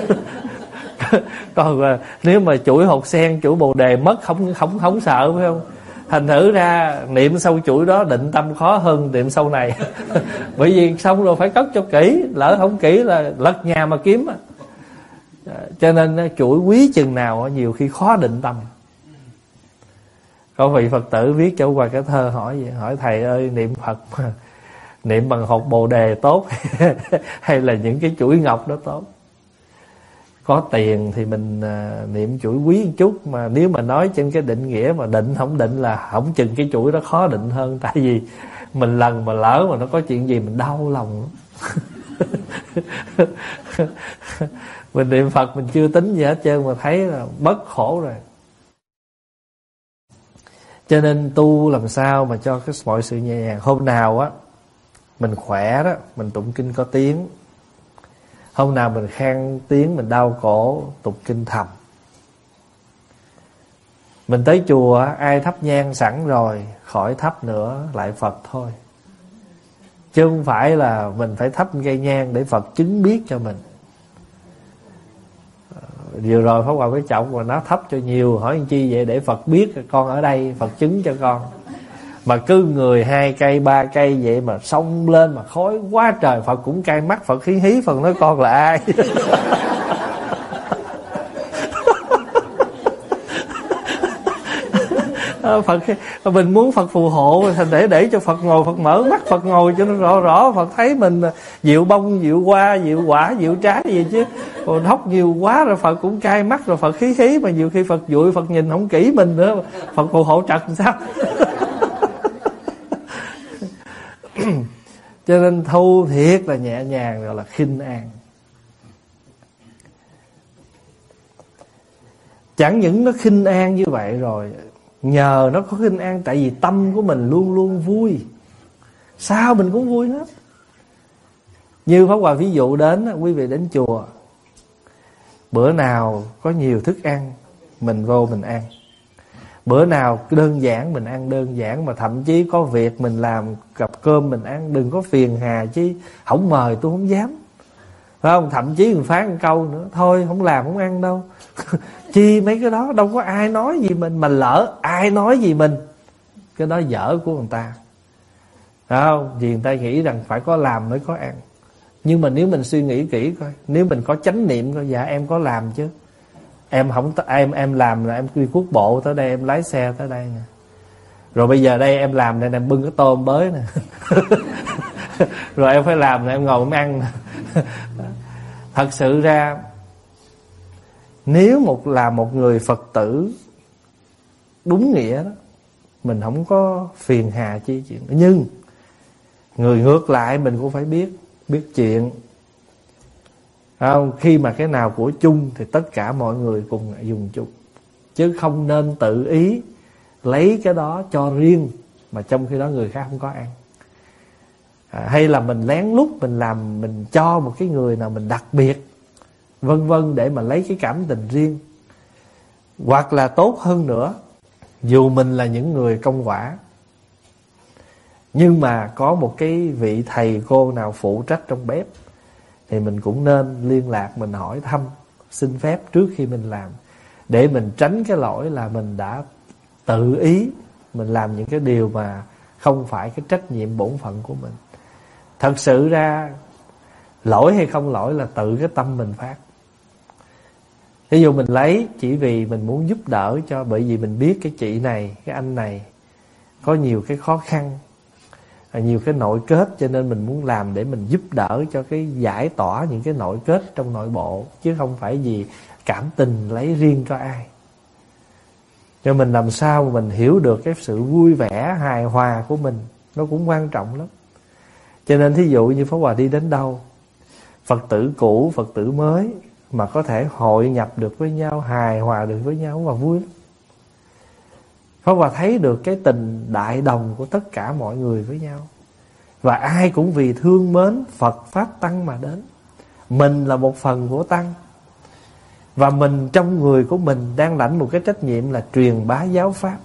S1: Còn nếu mà chuỗi hột sen, chuỗi bồ đề mất không sợ phải không? Thành thử ra niệm sâu chuỗi đó định tâm khó hơn niệm sâu này. Bởi vì xong rồi phải cất cho kỹ, lỡ không kỹ là lật nhà mà kiếm. Cho nên chuỗi quý chừng nào nhiều khi khó định tâm. Có vị Phật tử viết cho qua cái thơ hỏi vậy, hỏi thầy ơi niệm Phật mà niệm bằng hột bồ đề tốt hay là những cái chuỗi ngọc đó tốt? Có tiền thì mình niệm chuỗi quý một chút, mà nếu mà nói trên cái định nghĩa mà định không định là không chừng cái chuỗi đó khó định hơn. Tại vì mình lần mà lỡ mà nó có chuyện gì mình đau lòng. Mình niệm Phật mình chưa tính gì hết trơn mà thấy là bất khổ rồi. Cho nên tu làm sao mà cho cái mọi sự nhẹ nhàng. Hôm nào á mình khỏe đó, mình tụng kinh có tiếng. Hôm nào mình khan tiếng, mình đau cổ, tụng kinh thầm. Mình tới chùa ai thắp nhang sẵn rồi, khỏi thắp nữa, lại Phật thôi. Chứ không phải là mình phải thắp cây nhang để Phật chứng biết cho mình. Vừa rồi Pháp Hòa với chồng mà nó thắp cho nhiều, hỏi làm chi vậy? Để Phật biết con ở đây, Phật chứng cho con. Mà cứ người 2 cây 3 cây vậy mà xông lên mà khói quá trời, Phật cũng cay mắt, Phật khí hí, Phật nói con là ai? Phật mình muốn Phật phù hộ, thành để cho Phật ngồi, Phật mở mắt, Phật ngồi cho nó rõ rõ, Phật thấy mình diệu bông, diệu hoa, diệu quả, diệu trái gì chứ. Còn hóc nhiều quá rồi Phật cũng cay mắt, rồi Phật khí hí, mà nhiều khi Phật dụi, Phật nhìn không kỹ mình nữa, Phật phù hộ trật làm sao? Cho nên thu thiệt là nhẹ nhàng, gọi là khinh an. Chẳng những nó khinh an như vậy rồi, nhờ nó có khinh an, tại vì tâm của mình luôn luôn vui, sao mình cũng vui hết. Như Pháp Hòa ví dụ đến, quý vị đến chùa, bữa nào có nhiều thức ăn mình vô mình ăn, bữa nào đơn giản mình ăn đơn giản, mà thậm chí có việc mình làm gặp cơm mình ăn, đừng có phiền hà chứ không mời tôi không dám, phải không? Thậm chí mình phán một câu nữa, thôi không làm không ăn đâu. Chi mấy cái đó đâu có ai nói gì mình, mà lỡ ai nói gì mình, cái đó dở của người ta, phải không? Vì người ta nghĩ rằng phải có làm mới có ăn. Nhưng mà nếu mình suy nghĩ kỹ coi, nếu mình có chánh niệm coi, dạ em có làm chứ, em không em làm là em đi cuốc bộ tới đây, em lái xe tới đây nè, rồi bây giờ đây em làm đây nè, em bưng cái tô em bới nè. Rồi em phải làm là em ngồi em ăn nè. Thật sự ra nếu là một người Phật tử đúng nghĩa đó, mình không có phiền hà chi chuyện đó. Nhưng người ngược lại mình cũng phải biết chuyện, không? Khi mà cái nào của chung thì tất cả mọi người cùng dùng chung. chứ không nên tự ý lấy cái đó cho riêng mà trong khi đó người khác không có ăn. Hay là mình lén lút mình làm, mình cho một cái người nào mình đặc biệt, vân vân, để mà lấy cái cảm tình riêng. Hoặc là tốt hơn nữa, dù mình là những người công quả, nhưng mà có một cái vị thầy cô nào phụ trách trong bếp, thì mình cũng nên liên lạc, mình hỏi thăm, xin phép trước khi mình làm, để mình tránh cái lỗi là mình đã tự ý mình làm những cái điều mà không phải cái trách nhiệm bổn phận của mình. Thật sự ra lỗi hay không lỗi là tự cái tâm mình phát. Ví dụ mình lấy chỉ vì mình muốn giúp đỡ cho, bởi vì mình biết cái chị này, cái anh này có nhiều cái khó khăn, nhiều cái nội kết, cho nên mình muốn làm để mình giúp đỡ cho cái giải tỏa những cái nội kết trong nội bộ, chứ không phải vì cảm tình lấy riêng cho ai. Cho mình làm sao mà mình hiểu được cái sự vui vẻ, hài hòa của mình, nó cũng quan trọng lắm. Cho nên thí dụ như Pháp Hòa đi đến đâu, Phật tử cũ, Phật tử mới mà có thể hội nhập được với nhau, hài hòa được với nhau và vui lắm. Pháp Hòa thấy được cái tình đại đồng của tất cả mọi người với nhau, và ai cũng vì thương mến Phật Pháp Tăng mà đến. Mình là một phần của Tăng, và mình trong người của mình đang lãnh một cái trách nhiệm là truyền bá giáo Pháp.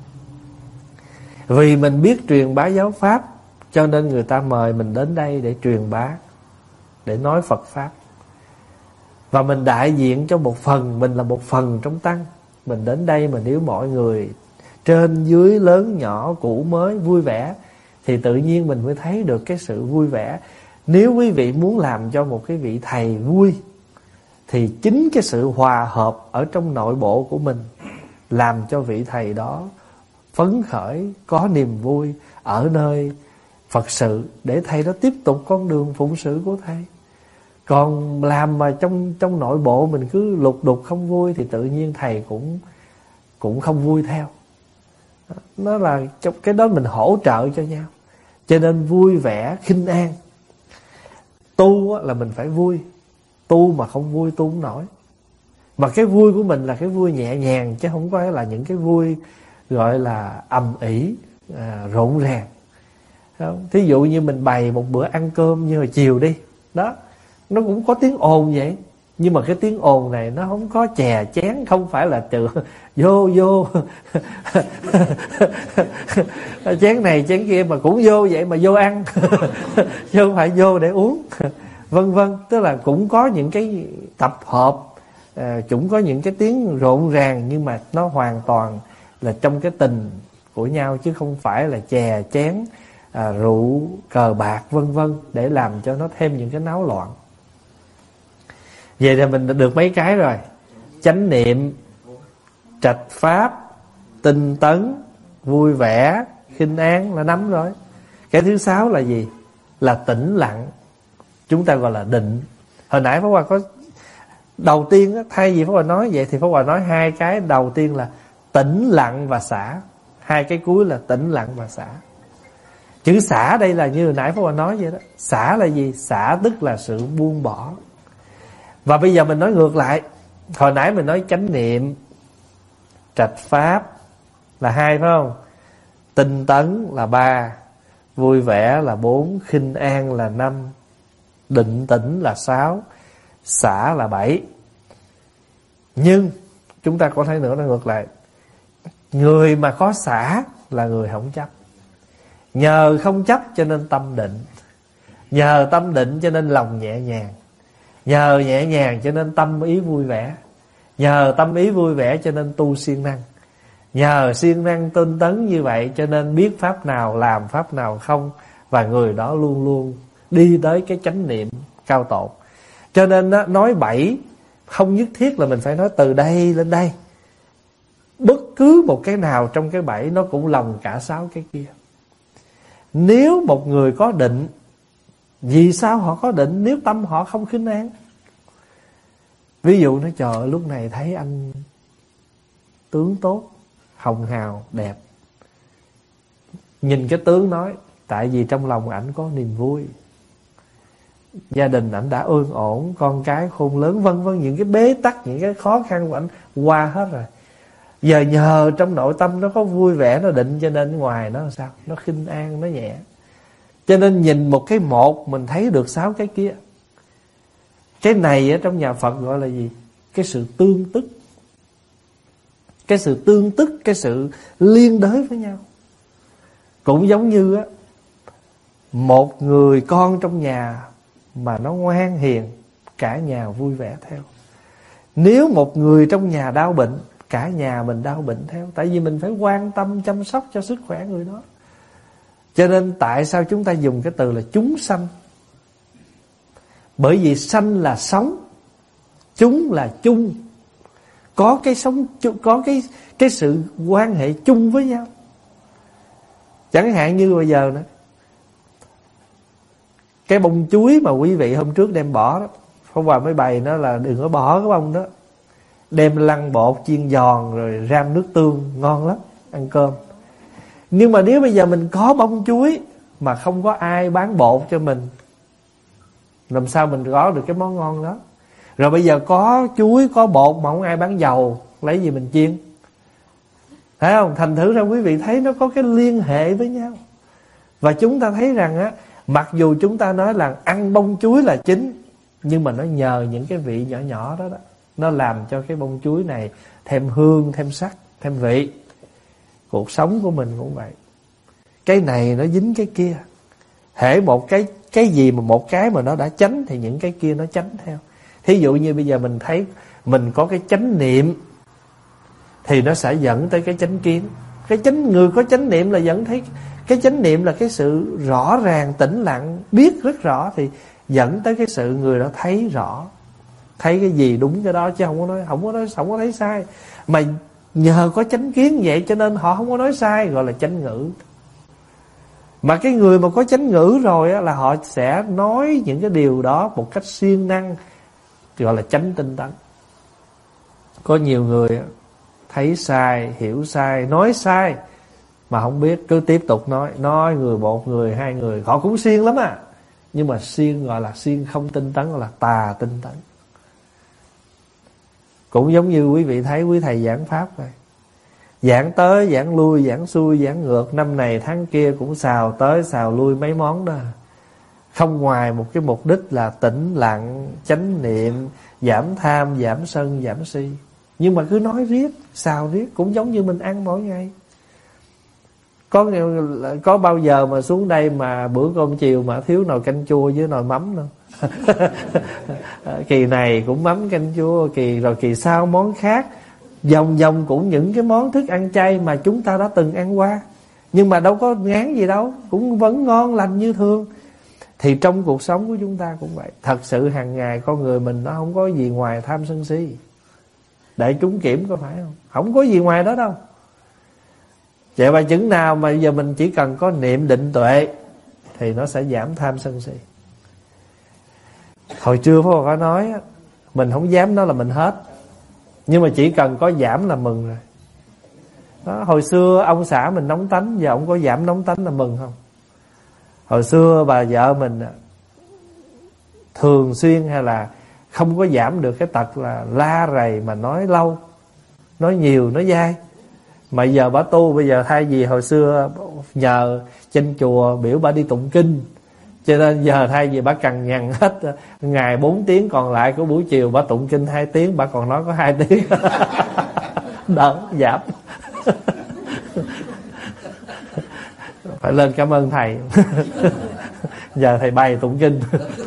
S1: Vì mình biết truyền bá giáo Pháp, cho nên người ta mời mình đến đây để truyền bá, để nói Phật Pháp. Và mình đại diện cho một phần, mình là một phần trong Tăng. Mình đến đây mà nếu mọi người trên dưới lớn nhỏ cũ mới vui vẻ, thì tự nhiên mình mới thấy được cái sự vui vẻ. Nếu quý vị muốn làm cho một cái vị thầy vui, thì chính cái sự hòa hợp ở trong nội bộ của mình làm cho vị thầy đó phấn khởi, có niềm vui ở nơi Phật sự, để thầy đó tiếp tục con đường phụng sự của thầy. Còn làm mà trong nội bộ mình cứ lục đục không vui, thì tự nhiên thầy cũng không vui theo. Nó là trong cái đó mình hỗ trợ cho nhau. Cho nên vui vẻ, khinh an. Tu là mình phải vui. Tu mà không vui tu không nổi. Mà cái vui của mình là cái vui nhẹ nhàng, chứ không phải là những cái vui gọi là ầm ĩ, rộn ràng. Thí dụ như mình bày một bữa ăn cơm như hồi chiều đi, đó, nó cũng có tiếng ồn vậy, nhưng mà cái tiếng ồn này nó không có chè chén, không phải là từ vô chén này chén kia mà cũng vô vậy mà vô ăn chứ không phải vô để uống, vân vân. Tức là cũng có những cái tập hợp, cũng có những cái tiếng rộn ràng, nhưng mà nó hoàn toàn là trong cái tình của nhau, chứ không phải là chè chén, rượu cờ bạc vân vân, để làm cho nó thêm những cái náo loạn. Vậy thì mình đã được mấy cái rồi: chánh niệm, trạch pháp, tinh tấn, vui vẻ, khinh an là 5 rồi. Cái thứ 6 là gì? Là tĩnh lặng. Chúng ta gọi là định. Hồi nãy Pháp Hòa có đầu tiên, thay vì Pháp Hòa nói vậy thì Pháp Hòa nói 2 cái đầu tiên là tĩnh lặng và xả. 2 cái cuối là tĩnh lặng và xả. Chữ xả đây là như hồi nãy Pháp Hòa nói vậy đó. Xả là gì? Xả tức là sự buông bỏ. Và bây giờ mình nói ngược lại. Hồi nãy mình nói chánh niệm, trạch pháp là 2 phải không? Tinh tấn là 3, vui vẻ là 4, khinh an là 5, định tĩnh là 6, xả là 7. Nhưng chúng ta có thấy nữa, nó ngược lại. Người mà có xả là người không chấp. Nhờ không chấp cho nên tâm định. Nhờ tâm định cho nên lòng nhẹ nhàng. Nhờ nhẹ nhàng cho nên tâm ý vui vẻ. Nhờ tâm ý vui vẻ cho nên tu siêng năng. Nhờ siêng năng tinh tấn như vậy cho nên biết pháp nào làm, pháp nào không. Và người đó luôn luôn đi tới cái chánh niệm cao tột. Cho nên nói 7 không nhất thiết là mình phải nói từ đây lên đây. Bất cứ một cái nào trong cái 7 nó cũng lòng cả 6 cái kia. Nếu một người có định, vì sao họ có định nếu tâm họ không khinh an? Ví dụ nói trời ơi, lúc này thấy anh tướng tốt, hồng hào, đẹp. Nhìn cái tướng nói, tại vì trong lòng ảnh có niềm vui. Gia đình ảnh đã ương ổn, con cái khôn lớn vân vân, những cái bế tắc, những cái khó khăn của ảnh qua hết rồi. Giờ nhờ trong nội tâm nó có vui vẻ, nó định, cho nên ngoài nó làm sao? Nó khinh an, nó nhẹ. Cho nên nhìn một cái một mình thấy được 6 cái kia. Cái này ở trong nhà Phật gọi là gì? Cái sự tương tức. Cái sự tương tức, cái sự liên đới với nhau. Cũng giống như á, một người con trong nhà mà nó ngoan hiền, cả nhà vui vẻ theo. Nếu một người trong nhà đau bệnh, cả nhà mình đau bệnh theo. Tại vì mình phải quan tâm chăm sóc cho sức khỏe người đó. Cho nên tại sao chúng ta dùng cái từ là chúng sanh? Bởi vì sanh là sống, chúng là chung. Có cái sống, có cái sự quan hệ chung với nhau. Chẳng hạn như bây giờ nữa, cái bông chuối mà quý vị hôm trước đem bỏ đó, Pháp Hòa mới bày nó là đừng có bỏ cái bông đó. Đem lăn bột chiên giòn rồi ram nước tương, ngon lắm, ăn cơm. Nhưng mà nếu bây giờ mình có bông chuối mà không có ai bán bột cho mình, làm sao mình có được cái món ngon đó? Rồi bây giờ có chuối, có bột mà không ai bán dầu, lấy gì mình chiên? Thấy không? Thành thử ra quý vị thấy nó có cái liên hệ với nhau. Và chúng ta thấy rằng á, mặc dù chúng ta nói là ăn bông chuối là chính, nhưng mà nó nhờ những cái vị nhỏ nhỏ đó đó, nó làm cho cái bông chuối này thêm hương, thêm sắc, thêm vị. Cuộc sống của mình cũng vậy. Cái này nó dính cái kia. Hễ một cái gì mà một cái mà nó đã chánh thì những cái kia nó chánh theo. Thí dụ như bây giờ mình thấy mình có cái chánh niệm thì nó sẽ dẫn tới cái chánh kiến. Người có chánh niệm là dẫn thấy cái chánh niệm là cái sự rõ ràng, tĩnh lặng, biết rất rõ, thì dẫn tới cái sự người đó thấy rõ, thấy cái gì đúng cái đó, chứ không có thấy sai. Mà nhờ có chánh kiến vậy cho nên họ không có nói sai, gọi là chánh ngữ. Mà cái người mà có chánh ngữ rồi á, là họ sẽ nói những cái điều đó một cách siêng năng, gọi là chánh tinh tấn. Có nhiều người thấy sai, hiểu sai, nói sai mà không biết, cứ tiếp tục nói người một người, hai người, họ cũng siêng lắm à. Nhưng mà siêng gọi là siêng không tinh tấn, gọi là tà tinh tấn. Cũng giống như quý vị thấy quý thầy giảng pháp vậy. Giảng tới, giảng lui, giảng xuôi, giảng ngược, năm này tháng kia cũng xào tới, xào lui mấy món đó. Không ngoài một cái mục đích là tĩnh lặng, chánh niệm, giảm tham, giảm sân, giảm si. Nhưng mà cứ nói riết, xào riết, cũng giống như mình ăn mỗi ngày. Có bao giờ mà xuống đây mà bữa cơm chiều mà thiếu nồi canh chua với nồi mắm đâu. Kỳ này cũng mắm canh chua, kỳ sau món khác. Vòng cũng những cái món thức ăn chay mà chúng ta đã từng ăn qua. Nhưng mà đâu có ngán gì đâu, cũng vẫn ngon lành như thường. Thì trong cuộc sống của chúng ta cũng vậy. Thật sự hàng ngày con người mình nó không có gì ngoài tham sân si. Để chúng kiểm có phải không? Không có gì ngoài đó đâu. Vậy mà chừng nào mà giờ mình chỉ cần có niệm định tuệ thì nó sẽ giảm tham sân si. Hồi trưa Pháp Hòa có nói, mình không dám nói là mình hết, nhưng mà chỉ cần có giảm là mừng rồi đó. Hồi xưa ông xã mình nóng tánh, giờ ông có giảm nóng tánh là mừng không? Hồi xưa bà vợ mình thường xuyên hay là không có giảm được cái tật là la rầy mà nói lâu, nói nhiều, nói dai. Mà giờ bà tu, bây giờ thay vì hồi xưa nhờ trên chùa biểu bà đi tụng kinh, cho nên giờ thay vì bà cằn nhằn hết ngày 4 tiếng còn lại của buổi chiều bà tụng kinh 2 tiếng, bà còn nói có 2 tiếng. Đỡ, giảm. Phải lên cảm ơn thầy. Giờ thầy bày tụng kinh.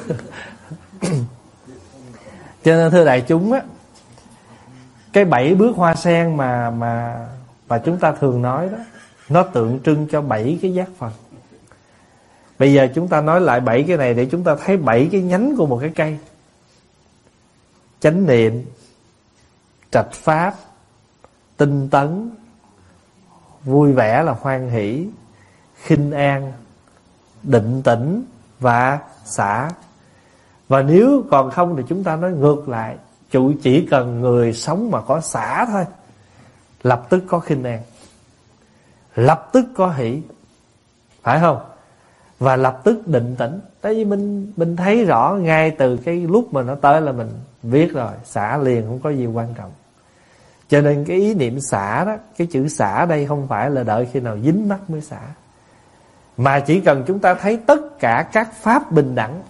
S1: Cho nên thưa đại chúng á, cái 7 bước hoa sen mà chúng ta thường nói đó, nó tượng trưng cho 7 cái giác phần. Bây giờ chúng ta nói lại 7 cái này để chúng ta thấy 7 cái nhánh của một cái cây. Chánh niệm, trạch pháp, tinh tấn, vui vẻ là hoan hỷ, khinh an, định tĩnh và xả. Và nếu còn không thì chúng ta nói ngược lại, chỉ cần người sống mà có xả thôi, lập tức có khinh an, lập tức có hỷ, phải không? Và lập tức định tĩnh. Tại vì mình thấy rõ ngay từ cái lúc mà nó tới là mình biết rồi, xả liền, không có gì quan trọng. Cho nên cái ý niệm xả đó, cái chữ xả đây không phải là đợi khi nào dính mắc mới xả, mà chỉ cần chúng ta thấy tất cả các pháp bình đẳng,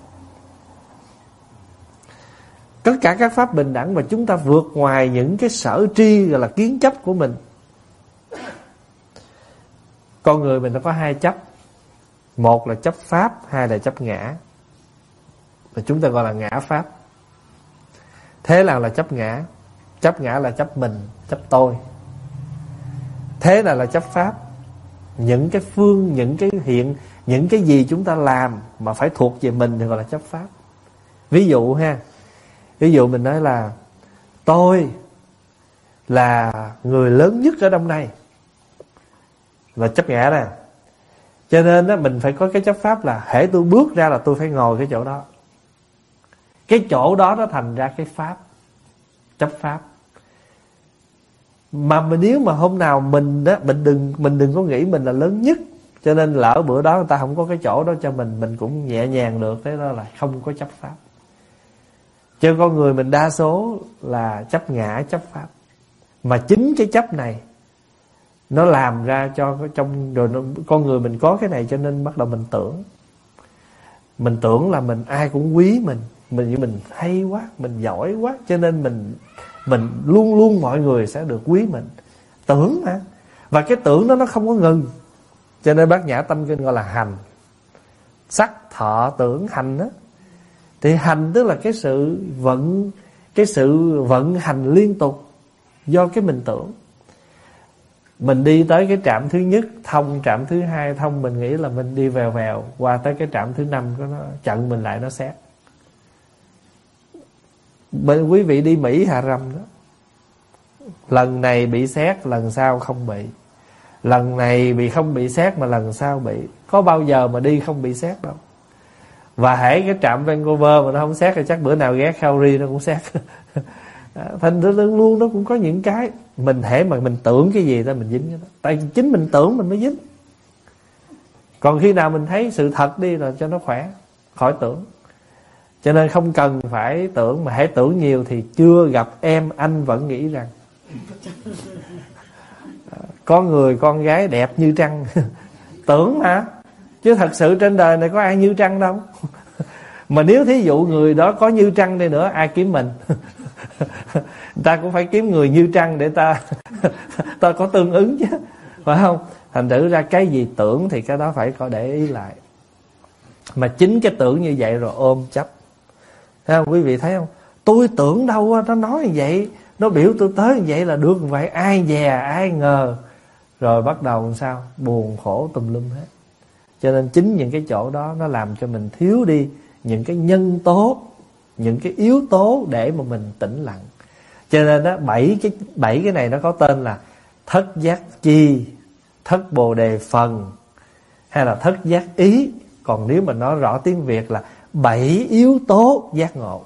S1: tất cả các pháp bình đẳng, mà chúng ta vượt ngoài những cái sở tri gọi là kiến chấp của mình. Con người mình nó có hai chấp, một là chấp pháp, hai là chấp ngã, và chúng ta gọi là ngã pháp. Thế nào là chấp ngã? Chấp ngã là chấp mình, chấp tôi. Thế nào là chấp pháp? Những cái phương, những cái hiện, những cái gì chúng ta làm mà phải thuộc về mình thì gọi là chấp pháp. Ví dụ ha, ví dụ mình nói là tôi là người lớn nhất ở trong đây, là chấp ngã nè. Cho nên đó, mình phải có cái chấp pháp là hễ tôi bước ra là tôi phải ngồi cái chỗ đó. Cái chỗ đó nó thành ra cái pháp, chấp pháp. Mà nếu mà hôm nào mình đó, mình đừng có nghĩ mình là lớn nhất, cho nên lỡ bữa đó người ta không có cái chỗ đó cho mình cũng nhẹ nhàng được. Thế đó là không có chấp pháp. Cho con người mình đa số là chấp ngã, chấp pháp. Mà chính cái chấp này nó làm ra cho trong rồi con người mình có cái này, cho nên bắt đầu mình tưởng. Mình tưởng là mình ai cũng quý mình hay quá, mình giỏi quá, cho nên mình luôn luôn mọi người sẽ được quý mình. Tưởng mà. Và cái tưởng đó nó không có ngừng. Cho nên Bát Nhã Tâm Kinh gọi là hành. Sắc thọ tưởng hành đó. Thì hành tức là cái sự vận hành liên tục do cái mình tưởng. Mình đi tới cái trạm thứ nhất thông, trạm thứ hai thông, mình nghĩ là mình đi vèo vèo, qua tới cái trạm thứ 5 nó chặn mình lại, nó xét. Quý vị đi Mỹ Hạ Râm đó, lần này bị xét, lần sau không bị. Lần này không bị xét mà lần sau bị. Có bao giờ mà đi không bị xét đâu. Và hễ cái trạm Vancouver mà nó không xét thì chắc bữa nào ghé Calgary nó cũng xét. Thành ra luôn nó cũng có những cái mình hễ mà mình tưởng cái gì ta mình dính cái đó. Tại chính mình tưởng mình mới dính. Còn khi nào mình thấy sự thật đi là cho nó khỏe, khỏi tưởng. Cho nên không cần phải tưởng, mà hãy tưởng nhiều thì chưa gặp em anh vẫn nghĩ rằng có người con gái đẹp như trăng. Tưởng mà, chứ thật sự trên đời này có ai như trăng đâu. Mà nếu thí dụ người đó có như trăng đi nữa, ai kiếm mình? Ta cũng phải kiếm người như trăng để ta có tương ứng chứ, phải không? Thành thử ra cái gì tưởng thì cái đó phải có để ý lại. Mà chính cái tưởng như vậy rồi ôm chấp. Thấy không? Quý vị thấy không? Tôi tưởng đâu nó nói như vậy, nó biểu tôi tới như vậy là được vậy, ai dè ai ngờ. Rồi bắt đầu làm sao? Buồn khổ tùm lum hết. Cho nên chính những cái chỗ đó nó làm cho mình thiếu đi những cái nhân tố, những cái yếu tố để mà mình tĩnh lặng. Cho nên đó, bảy cái này nó có tên là thất giác chi, thất bồ đề phần, hay là thất giác ý. Còn nếu mà nói rõ tiếng Việt là 7 yếu tố giác ngộ.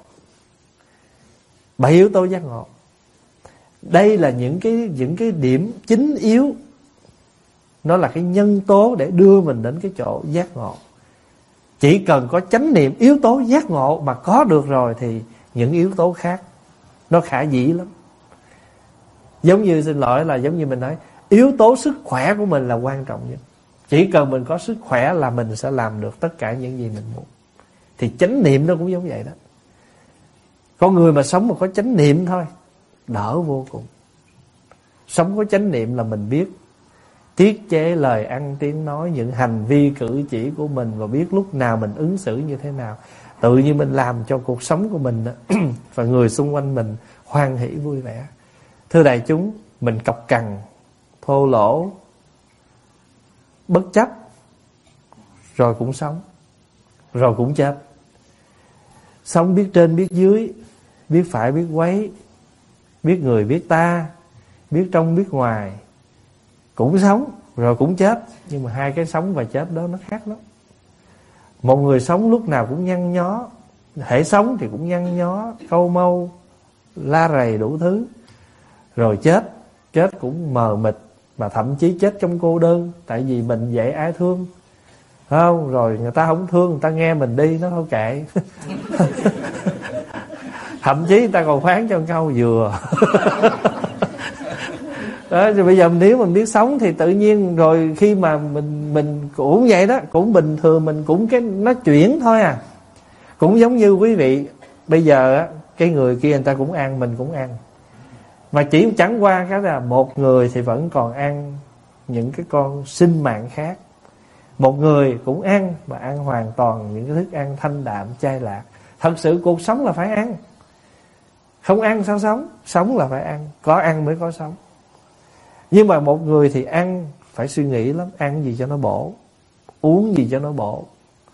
S1: 7 yếu tố giác ngộ. Đây là những cái điểm chính yếu. Nó là cái nhân tố để đưa mình đến cái chỗ giác ngộ. Chỉ cần có chánh niệm yếu tố giác ngộ mà có được rồi thì những yếu tố khác nó khả dĩ lắm. Giống như, xin lỗi là giống như mình nói, yếu tố sức khỏe của mình là quan trọng nhất. Chỉ cần mình có sức khỏe là mình sẽ làm được tất cả những gì mình muốn. Thì chánh niệm nó cũng giống vậy đó. Con người mà sống mà có chánh niệm thôi, đỡ vô cùng. Sống có chánh niệm là mình biết tiết chế lời ăn tiếng nói, những hành vi cử chỉ của mình, và biết lúc nào mình ứng xử như thế nào. Tự nhiên mình làm cho cuộc sống của mình và người xung quanh mình hoan hỷ vui vẻ. Thưa đại chúng, mình cọc cằn, thô lỗ, bất chấp, rồi cũng sống, rồi cũng chết. Sống biết trên biết dưới, biết phải biết quấy, biết người biết ta, biết trong biết ngoài, cũng sống rồi cũng chết. Nhưng mà hai cái sống và chết đó nó khác lắm. Một người sống lúc nào cũng nhăn nhó, hễ sống thì cũng nhăn nhó, câu mâu, la rầy đủ thứ. Rồi chết cũng mờ mịt, mà thậm chí chết trong cô đơn. Tại vì mình dễ ai thương, phải không? Rồi người ta không thương, người ta nghe mình đi, nó thôi kệ. Thậm chí người ta còn phán cho một câu vừa. Đó, rồi bây giờ nếu mình biết sống thì tự nhiên rồi khi mà mình cũng vậy đó, cũng bình thường, mình cũng cái nó chuyển thôi à. Cũng giống như quý vị bây giờ á, cái người kia người ta cũng ăn, mình cũng ăn, mà chỉ chẳng qua cái là một người thì vẫn còn ăn những cái con sinh mạng khác, một người cũng ăn mà ăn hoàn toàn những cái thức ăn thanh đạm chay lạc. Thật sự cuộc sống là phải ăn, không ăn sao sống, sống là phải ăn, có ăn mới có sống. Nhưng mà một người thì ăn phải suy nghĩ lắm, ăn gì cho nó bổ, uống gì cho nó bổ.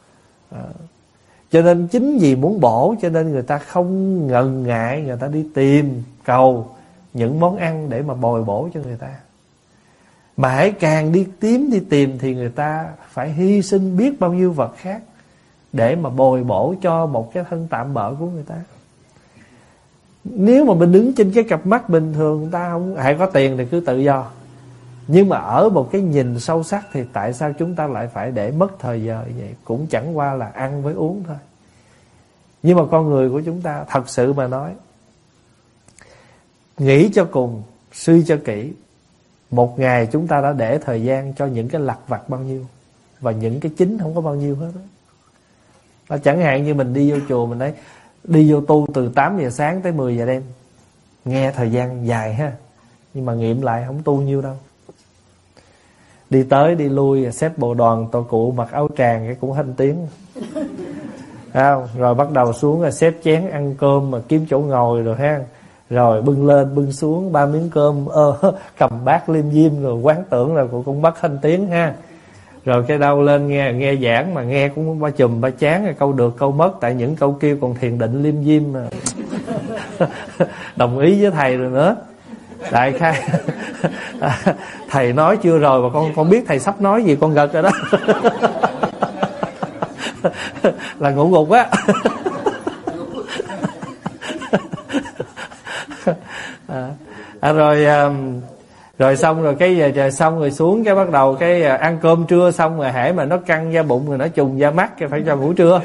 S1: Cho nên chính vì muốn bổ cho nên người ta không ngần ngại, người ta đi tìm cầu những món ăn để mà bồi bổ cho người ta. Mà hãy càng đi tìm thì người ta phải hy sinh biết bao nhiêu vật khác để mà bồi bổ cho một cái thân tạm bợ của người ta. Nếu mà mình đứng trên cái cặp mắt bình thường, người ta không hãy có tiền thì cứ tự do. Nhưng mà ở một cái nhìn sâu sắc thì tại sao chúng ta lại phải để mất thời giờ vậy? Cũng chẳng qua là ăn với uống thôi. Nhưng mà con người của chúng ta thật sự mà nói, nghĩ cho cùng, suy cho kỹ, một ngày chúng ta đã để thời gian cho những cái lặt vặt bao nhiêu, và những cái chính không có bao nhiêu hết đó. Chẳng hạn như mình đi vô chùa, mình nói đi vô tu từ 8 giờ sáng tới 10 giờ đêm, nghe thời gian dài ha, nhưng mà nghiệm lại không tu nhiêu đâu. Đi tới đi lui, xếp bộ đoàn tổ cụ mặc áo tràng cái cũng hên tiếng. Rồi bắt đầu xuống là xếp chén ăn cơm mà kiếm chỗ ngồi rồi ha. Rồi bưng lên bưng xuống 3 miếng cơm, cầm bát liêm diêm rồi quán tưởng là cũng bắt hên tiếng ha. Rồi cái đâu lên nghe giảng mà nghe cũng ba chùm ba chán, câu được câu mất, tại những câu kia còn thiền định liêm diêm mà. Đồng ý với thầy rồi nữa. Đại khai thầy nói chưa rồi mà con biết thầy sắp nói gì, con gật rồi đó. Là ngủ gục á. Rồi xong rồi cái giờ xong rồi xuống cái bắt đầu cái ăn cơm trưa xong rồi hễ mà nó căng da bụng rồi nó trùng da mắt cái phải cho ngủ trưa.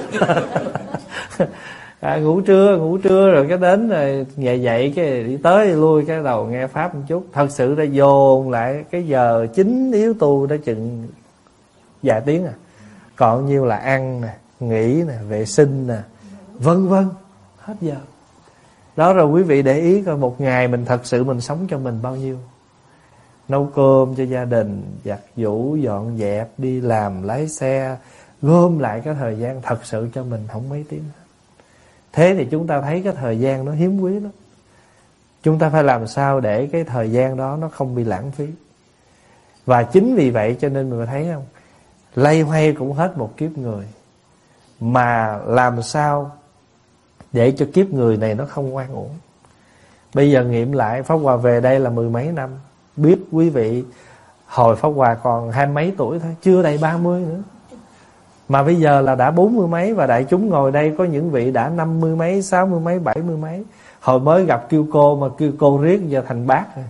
S1: Ngủ trưa rồi cái đến rồi về dậy cái đi tới đi lui cái đầu nghe pháp một chút. Thật sự đã dồn lại cái giờ chính yếu tu đã chừng vài tiếng còn nhiêu là ăn nè, nghỉ nè, vệ sinh nè, vân vân, hết giờ. Đó, rồi quý vị để ý coi một ngày mình thật sự mình sống cho mình bao nhiêu. Nấu cơm cho gia đình, giặt giũ, dọn dẹp, đi làm, lái xe, gom lại cái thời gian thật sự cho mình không mấy tiếng. Thế thì chúng ta thấy cái thời gian nó hiếm quý lắm. Chúng ta phải làm sao để cái thời gian đó nó không bị lãng phí. Và chính vì vậy cho nên mình thấy không, lay hoay cũng hết một kiếp người, mà làm sao để cho kiếp người này nó không oan uổng. Bây giờ nghiệm lại, Pháp Hòa về đây là 10 mấy năm. Biết quý vị hồi Pháp Hòa còn 20 mấy tuổi thôi, chưa đầy 30 nữa, mà bây giờ là đã 40 mấy. Và đại chúng ngồi đây có những vị đã 50 mấy, 60 mấy, 70 mấy. Hồi mới gặp kêu cô mà kêu cô riết giờ thành bác rồi.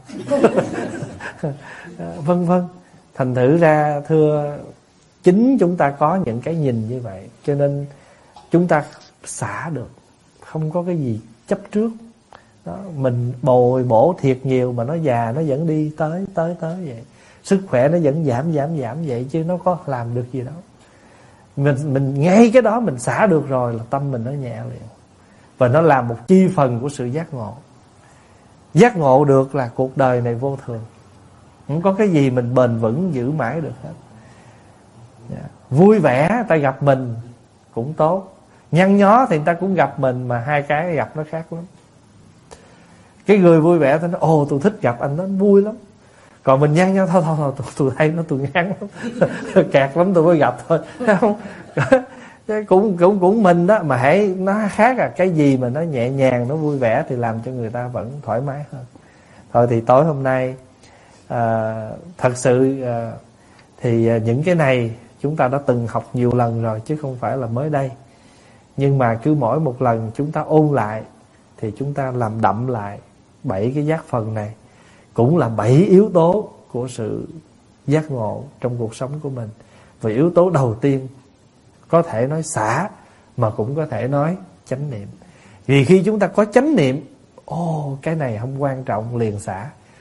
S1: Vân vân. Thành thử ra thưa, chính chúng ta có những cái nhìn như vậy cho nên chúng ta xả được, không có cái gì chấp trước đó. Mình bồi bổ thiệt nhiều mà nó già nó vẫn đi tới vậy, sức khỏe nó vẫn giảm vậy, chứ nó có làm được gì đâu. Mình ngay cái đó mình xả được rồi là tâm mình nó nhẹ liền. Và nó là một chi phần của sự giác ngộ. Giác ngộ được là cuộc đời này vô thường, không có cái gì mình bền vững giữ mãi được hết. Vui vẻ ta gặp mình cũng tốt, nhăn nhó thì người ta cũng gặp mình, mà hai cái gặp nó khác lắm. Cái người vui vẻ ta nói ồ tôi thích gặp anh đó, vui lắm. Còn mình nhăn nhau thôi tôi thấy nó tôi ngán lắm. Kẹt lắm tôi mới gặp thôi. Không? Cũng mình đó, mà hãy nó khác cái gì mà nó nhẹ nhàng, nó vui vẻ thì làm cho người ta vẫn thoải mái hơn. Thôi thì tối hôm nay thật sự thì những cái này chúng ta đã từng học nhiều lần rồi chứ không phải là mới đây. Nhưng mà cứ mỗi một lần chúng ta ôn lại thì chúng ta làm đậm lại 7 cái giác phần này, cũng là 7 yếu tố của sự giác ngộ trong cuộc sống của mình. Và yếu tố đầu tiên có thể nói xả, mà cũng có thể nói chánh niệm. Vì khi chúng ta có chánh niệm, cái này không quan trọng liền xả.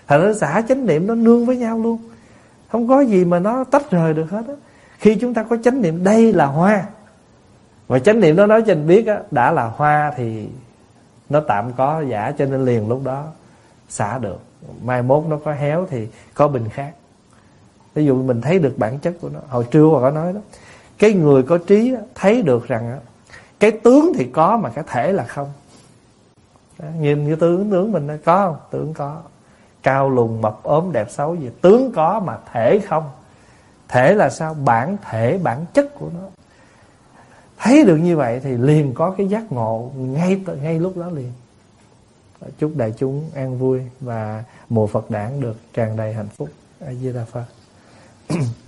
S1: Thật ra xả chánh niệm nó nương với nhau luôn, không có gì mà nó tách rời được hết á. Khi chúng ta có chánh niệm đây là hoa, và chánh niệm nó nói cho mình biết á, đã là hoa thì nó tạm có giả, cho nên liền lúc đó xả được. Mai mốt nó có héo thì có bình khác. Ví dụ mình thấy được bản chất của nó. Hồi trưa bà có nói đó, cái người có trí thấy được rằng á, cái tướng thì có mà cái thể là không. Nhìn như tướng mình có không? Tướng có. Cao lùn mập ốm đẹp xấu gì, tướng có mà thể không. Thể là sao? Bản thể, bản chất của nó. Thấy được như vậy thì liền có cái giác ngộ ngay lúc đó liền. Chúc đại chúng an vui và mùa Phật đản được tràn đầy hạnh phúc. A Di Đà Phật.